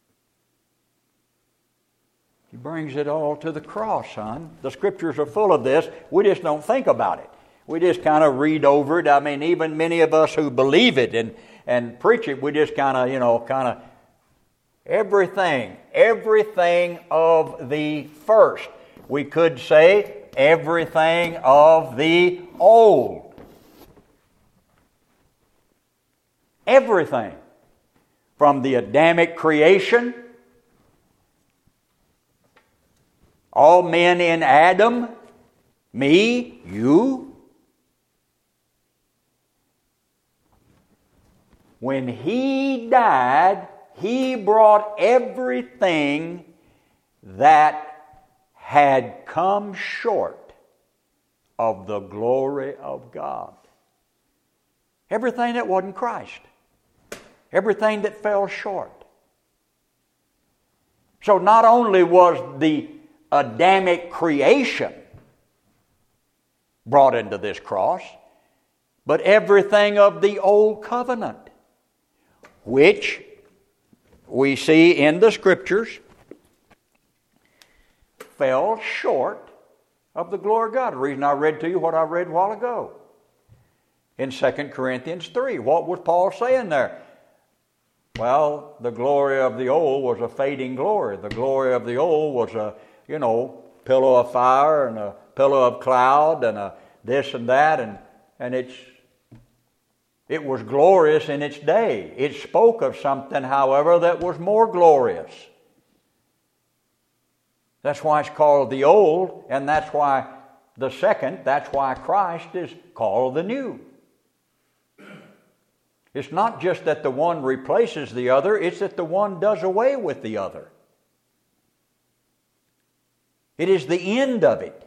He brings it all to the cross, son. The Scriptures are full of this. We just don't think about it. We just kind of read over it. I mean, even many of us who believe it and, and preach it, we just kind of, you know, kind of everything, everything of the first. We could say everything of the old. Everything. From the Adamic creation, all men in Adam, me, you. When He died, He brought everything that had come short of the glory of God. Everything that wasn't Christ. Everything that fell short. So not only was the Adamic creation brought into this cross, but everything of the old covenant, which we see in the Scriptures fell short of the glory of God. The reason I read to you what I read a while ago in Second Corinthians three. What was Paul saying there? Well, the glory of the old was a fading glory. The glory of the old was a, you know, pillar of fire and a pillar of cloud and a this and that, and and it's it was glorious in its day. It spoke of something, however, that was more glorious. That's why it's called the old, and that's why the second, that's why Christ is called the new. It's not just that the one replaces the other, it's that the one does away with the other. It is the end of it.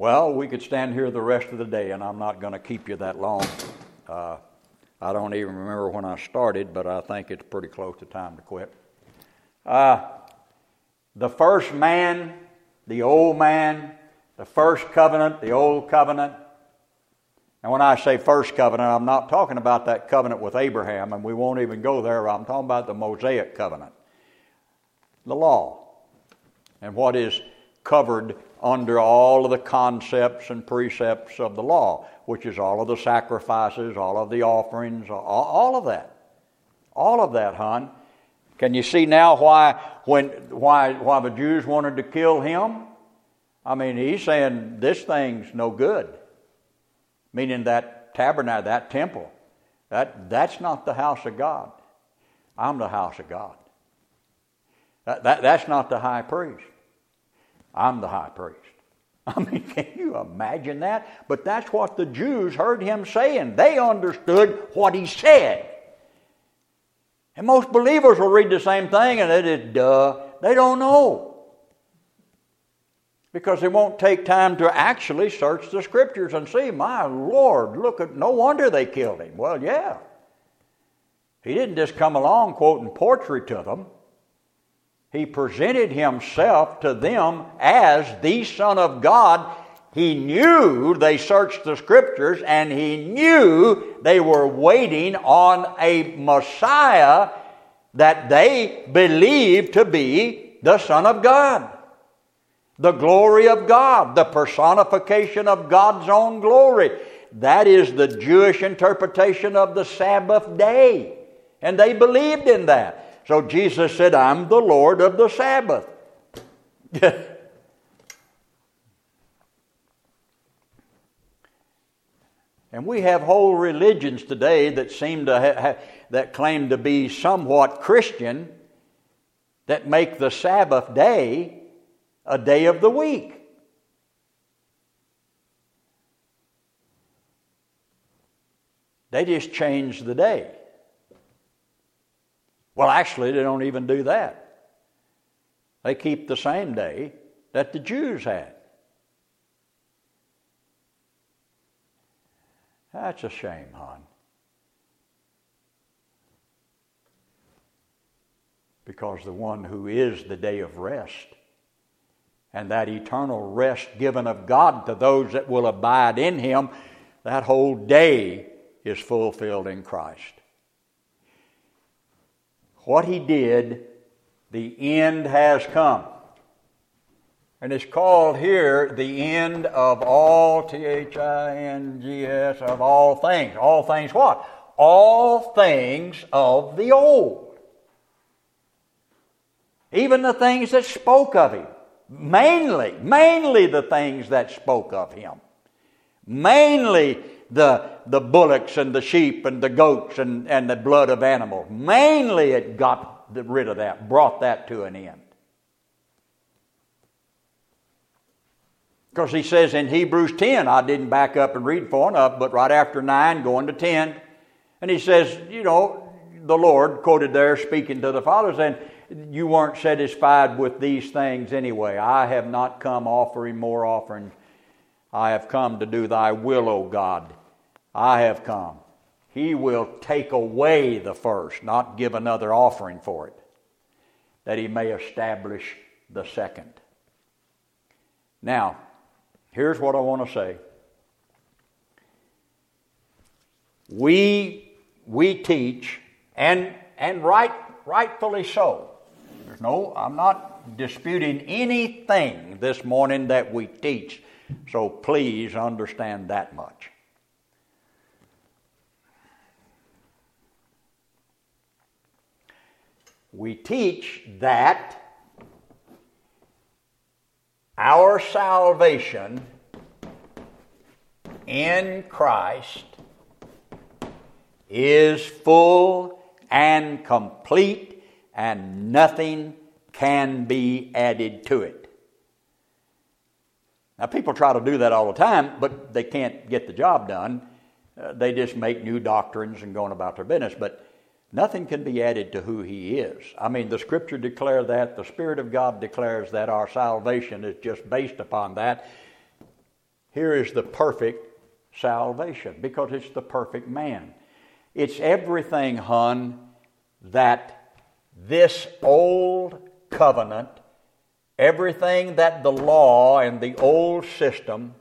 Well, we could stand here the rest of the day, and I'm not going to keep you that long. Uh, I don't even remember when I started, but I think it's pretty close to time to quit. Uh, the first man, the old man, the first covenant, the old covenant. And when I say first covenant, I'm not talking about that covenant with Abraham, and we won't even go there. I'm talking about the Mosaic covenant, the law, and what is covered under all of the concepts and precepts of the law, which is all of the sacrifices, all of the offerings, all, all of that. All of that, hon. Can you see now why when why why the Jews wanted to kill him? I mean, he's saying this thing's no good. Meaning that tabernacle, that temple, that that's not the house of God. I'm the house of God. That, that that's not the high priest. I'm the high priest. I mean, can you imagine that? But that's what the Jews heard him saying. They understood what he said. And most believers will read the same thing and it is, duh, they don't know. Because they won't take time to actually search the Scriptures and see, my Lord, look at, no wonder they killed him. Well, yeah. He didn't just come along quoting poetry to them. He presented himself to them as the Son of God. He knew they searched the Scriptures, and he knew they were waiting on a Messiah that they believed to be the Son of God. The glory of God, the personification of God's own glory. That is the Jewish interpretation of the Sabbath day. And they believed in that. So Jesus said, I'm the Lord of the Sabbath. And we have whole religions today that seem to ha- ha- that claim to be somewhat Christian, that make the Sabbath day a day of the week. They just change the day. Well, actually, they don't even do that. They keep the same day that the Jews had. That's a shame, hon. Because the one who is the day of rest, and that eternal rest given of God to those that will abide in Him, that whole day is fulfilled in Christ. What He did, the end has come. And it's called here the end of all, T H I N G S, of all things. All things what? All things of the old. Even the things that spoke of Him. Mainly, mainly the things that spoke of Him. Mainly the, the bullocks and the sheep and the goats and, and the blood of animals. Mainly it got rid of that, brought that to an end. Because he says in Hebrews ten, I didn't back up and read far enough, but right after nine, going to ten, and he says, you know, the Lord, quoted there, speaking to the fathers, and you weren't satisfied with these things anyway. I have not come offering more offerings. I have come to do thy will, O God. I have come. He will take away the first, not give another offering for it, that He may establish the second. Now, here's what I want to say. We we teach, and and right rightfully so. There's no, I'm not disputing anything this morning that we teach. So please understand that much. We teach that our salvation in Christ is full and complete, and nothing can be added to it. Now, people try to do that all the time, but they can't get the job done. Uh, they just make new doctrines and going about their business, but nothing can be added to who He is. I mean, the Scripture declares that. The Spirit of God declares that. Our salvation is just based upon that. Here is the perfect salvation, because it's the perfect man. It's everything, hon, that this old covenant, everything that the law and the old system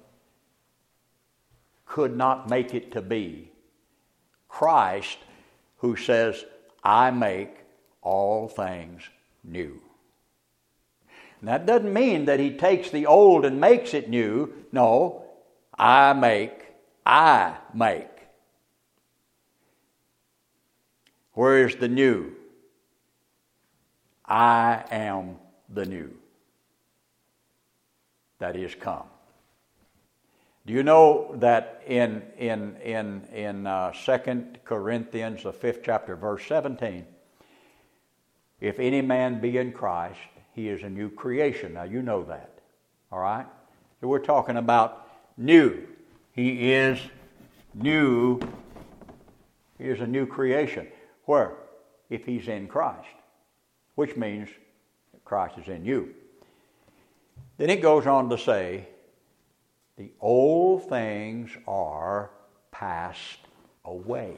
could not make it to be. Christ, who says, I make all things new. And that doesn't mean that he takes the old and makes it new. No, I make, I make. Where is the new? I am the new that is come. Do you know that in in in in uh, Second Corinthians, the fifth chapter, verse seventeen, if any man be in Christ, he is a new creation. Now you know that, all right? So we're talking about new. He is new. He is a new creation. Where? If he's in Christ, which means Christ is in you. Then it goes on to say, the old things are passed away.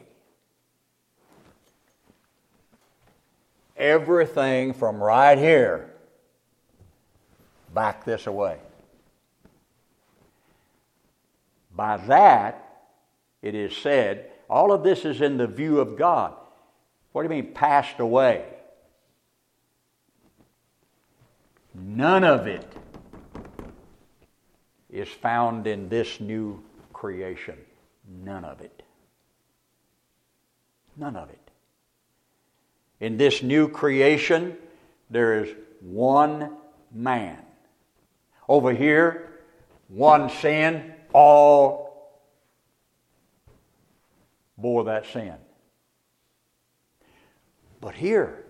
Everything from right here back this away. By that, it is said, all of this is in the view of God. What do you mean, passed away? None of it is found in this new creation. None of it. None of it. In this new creation, there is one man. Over here, one sin, all bore that sin. But here,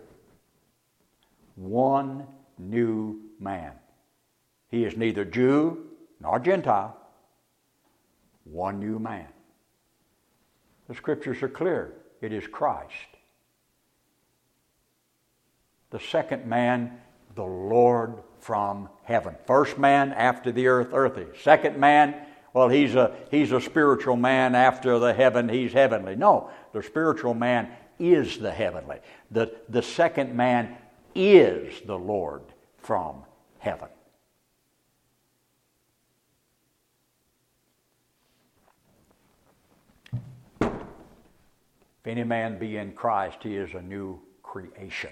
one new man. He is neither Jew nor Gentile. One new man. The scriptures are clear. It is Christ. The second man, the Lord from heaven. First man after the earth, earthy. Second man, well, he's a he's a spiritual man after the heaven, he's heavenly. No, the spiritual man is the heavenly. The, the second man is the Lord from heaven. If any man be in Christ, he is a new creation.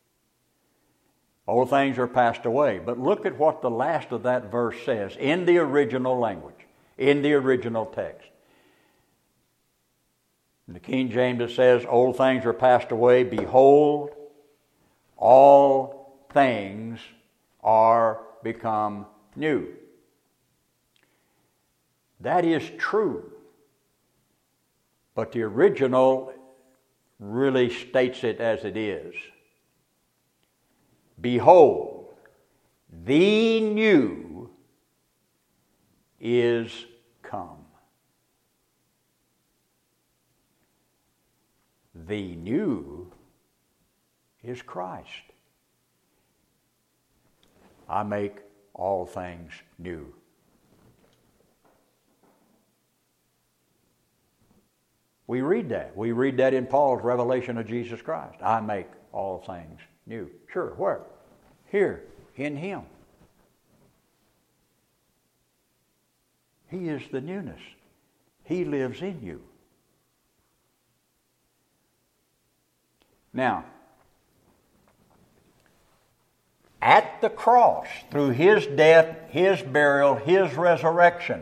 Old things are passed away. But look at what the last of that verse says in the original language, in the original text. In the King James it says, old things are passed away. Behold, all things are become new. That is true. But the original really states it as it is. Behold, the new is come. The new is Christ. I make all things new. We read that. We read that in Paul's revelation of Jesus Christ. I make all things new. Sure, where? Here, in Him. He is the newness. He lives in you. Now, at the cross, through His death, His burial, His resurrection,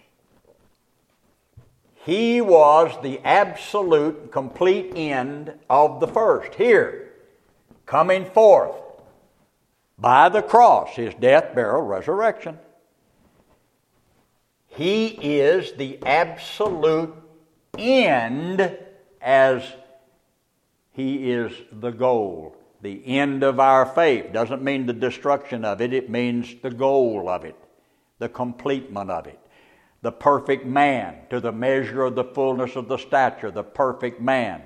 He was the absolute, complete end of the first. Here, coming forth by the cross, His death, burial, resurrection. He is the absolute end as He is the goal. The end of our faith doesn't mean the destruction of it. It means the goal of it, the completement of it. The perfect man, to the measure of the fullness of the stature, the perfect man.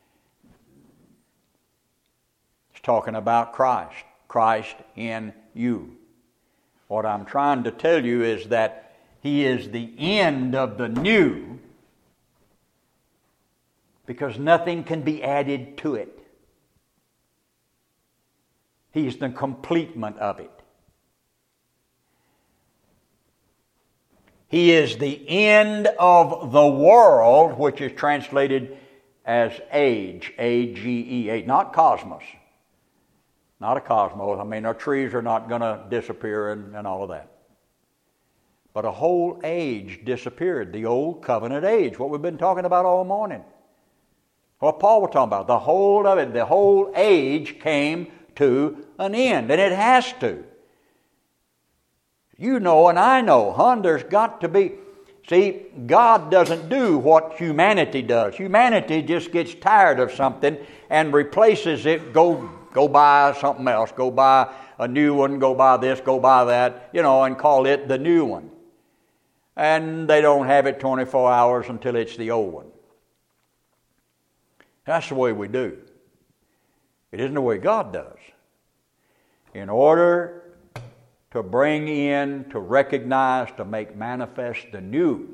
It's talking about Christ. Christ in you. What I'm trying to tell you is that He is the end of the new, because nothing can be added to it. He's the completement of it. He is the end of the world, which is translated as age, A G E, age, not cosmos. Not a cosmos. I mean, our trees are not going to disappear and, and all of that. But a whole age disappeared, the old covenant age, what we've been talking about all morning. What Paul was talking about, the whole of it, the whole age came to an end, and it has to. You know and I know, hon, there's got to be... See, God doesn't do what humanity does. Humanity just gets tired of something and replaces it, go, go buy something else, go buy a new one, go buy this, go buy that, you know, and call it the new one. And they don't have it twenty-four hours until it's the old one. That's the way we do. It isn't the way God does. In order to bring in, to recognize, to make manifest the new,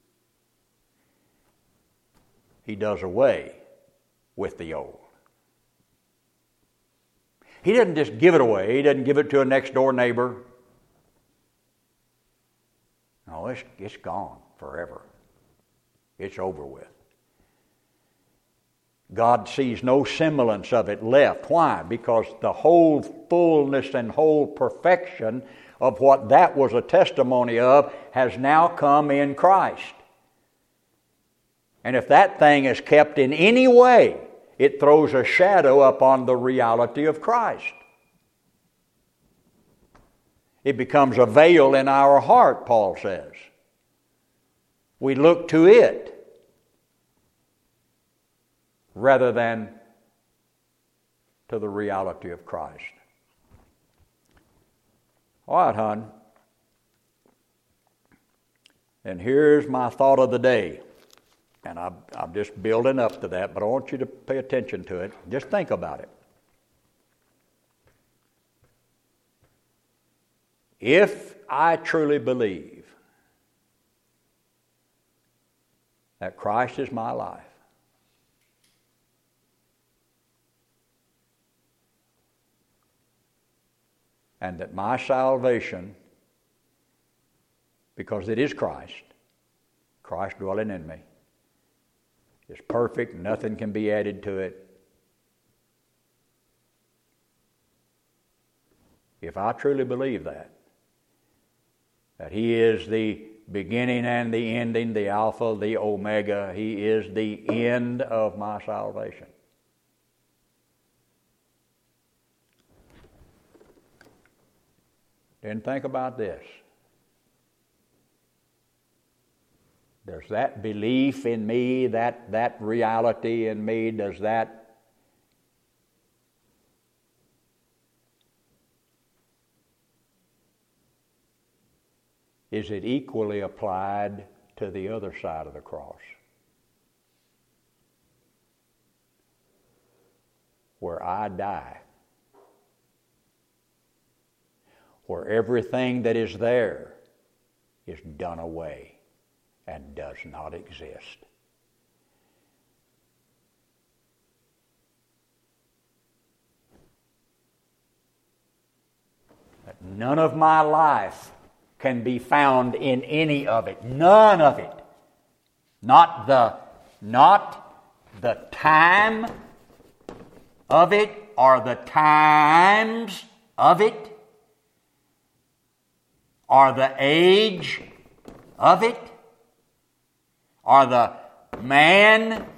He does away with the old. He doesn't just give it away. He doesn't give it to a next door neighbor. No, it's, it's gone forever. It's over with. God sees no semblance of it left. Why? Because the whole fullness and whole perfection of what that was a testimony of has now come in Christ. And if that thing is kept in any way, it throws a shadow upon the reality of Christ. It becomes a veil in our heart, Paul says. We look to it rather than to the reality of Christ. All right, hon. And here's my thought of the day. And I'm, I'm just building up to that, but I want you to pay attention to it. Just think about it. If I truly believe that Christ is my life, and that my salvation, because it is Christ, Christ dwelling in me, is perfect, nothing can be added to it. If I truly believe that, that He is the beginning and the ending, the Alpha, the Omega, He is the end of my salvation, then think about this. Does that belief in me, that, that reality in me, does that is it equally applied to the other side of the cross, where I die, where everything that is there is done away and does not exist? That none of my life can be found in any of it. None of it. Not the, not the time of it or the times of it or the age of it or the man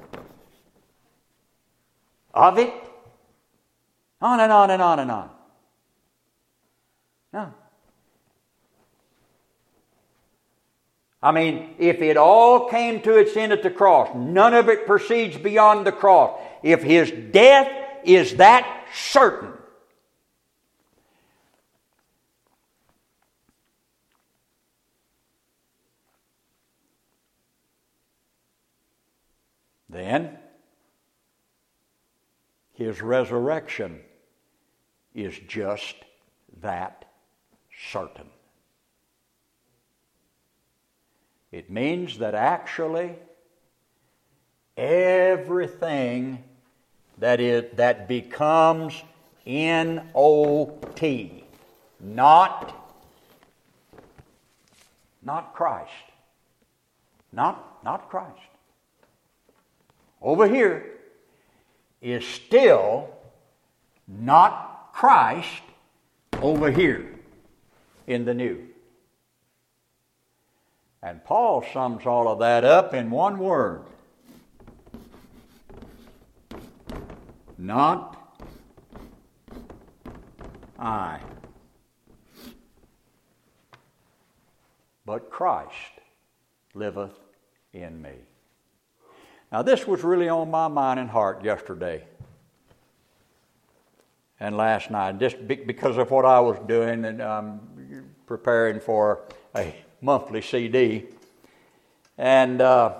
of it. On and on and on and on. No. I mean, if it all came to its end at the cross, none of it proceeds beyond the cross. If His death is that certain, then His resurrection is just that certain. It means that actually everything that is that becomes N O T, not, not Christ. Not, not Christ. Over here is still not Christ over here in the new. And Paul sums all of that up in one word. Not I, but Christ liveth in me. Now this was really on my mind and heart yesterday and last night, just because of what I was doing and um, preparing for a monthly C D. And uh,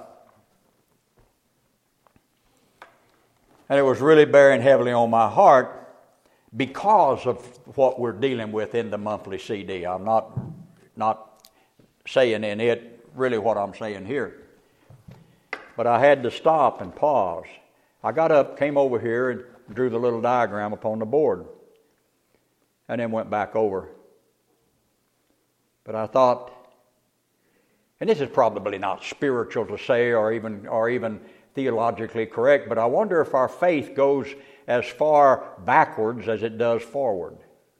and it was really bearing heavily on my heart because of what we're dealing with in the monthly C D. I'm not not saying in it really what I'm saying here. But I had to stop and pause. I got up, came over here, and drew the little diagram upon the board. And then went back over. But I thought, and this is probably not spiritual to say or even or even theologically correct, but I wonder if our faith goes as far backwards as it does forward.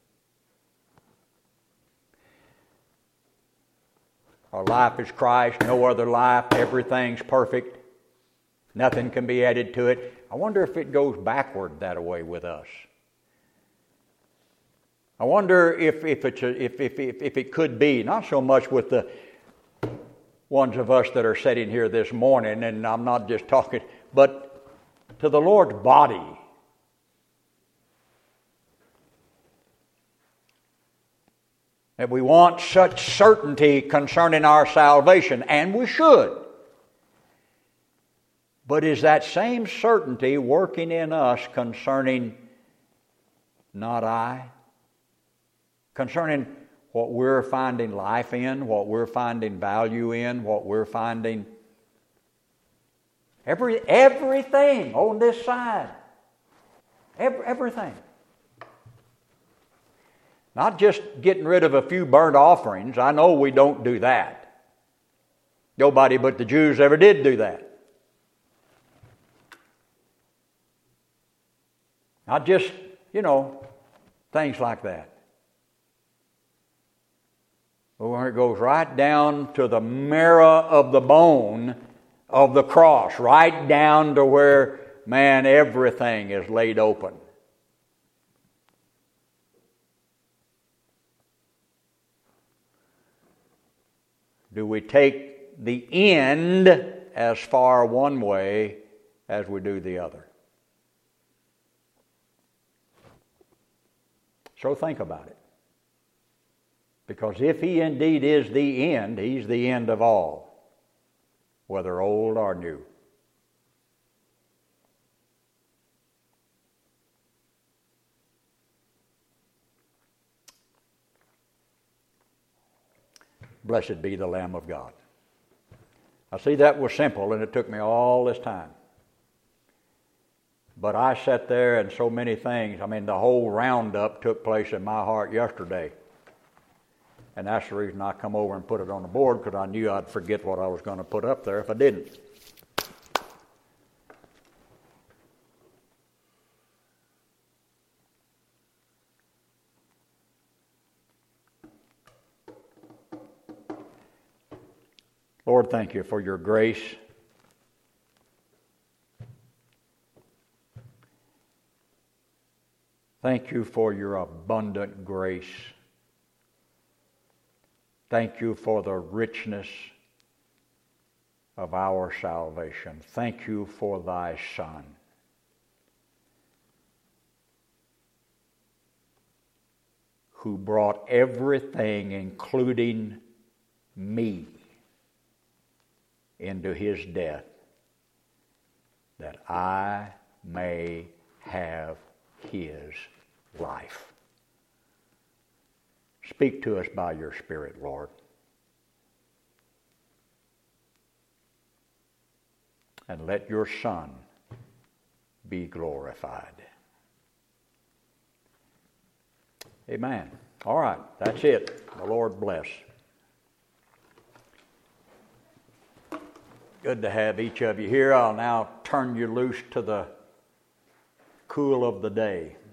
Our life is Christ, no other life, everything's perfect. Nothing can be added to it. I wonder if it goes backward that way with us. I wonder if if, it's a, if, if, if, if it could be, not so much with the ones of us that are sitting here this morning, and I'm not just talking, but to the Lord's body. That we want such certainty concerning our salvation, and we should. But is that same certainty working in us concerning not I? Concerning what we're finding life in, what we're finding value in, what we're finding every everything on this side. Every, everything. Not just getting rid of a few burnt offerings. I know we don't do that. Nobody but the Jews ever did do that. Not just, you know, things like that. But when it goes right down to the marrow of the bone of the cross, right down to where, man, everything is laid open. Do we take the end as far one way as we do the other? So think about it. Because if He indeed is the end, He's the end of all, whether old or new. Blessed be the Lamb of God. I see that was simple, and it took me all this time. But I sat there and so many things, I mean, the whole roundup took place in my heart yesterday. And that's the reason I come over and put it on the board, because I knew I'd forget what I was going to put up there if I didn't. Lord, thank you for your grace. Thank you for your abundant grace. Thank you for the richness of our salvation. Thank you for thy Son. Who brought everything, including me, into his death, that I may have his life. Speak to us by your Spirit, Lord. and let your Son be glorified. Amen. All right, that's it. The Lord bless. Good to have each of you here. I'll now turn you loose to the cool of the day.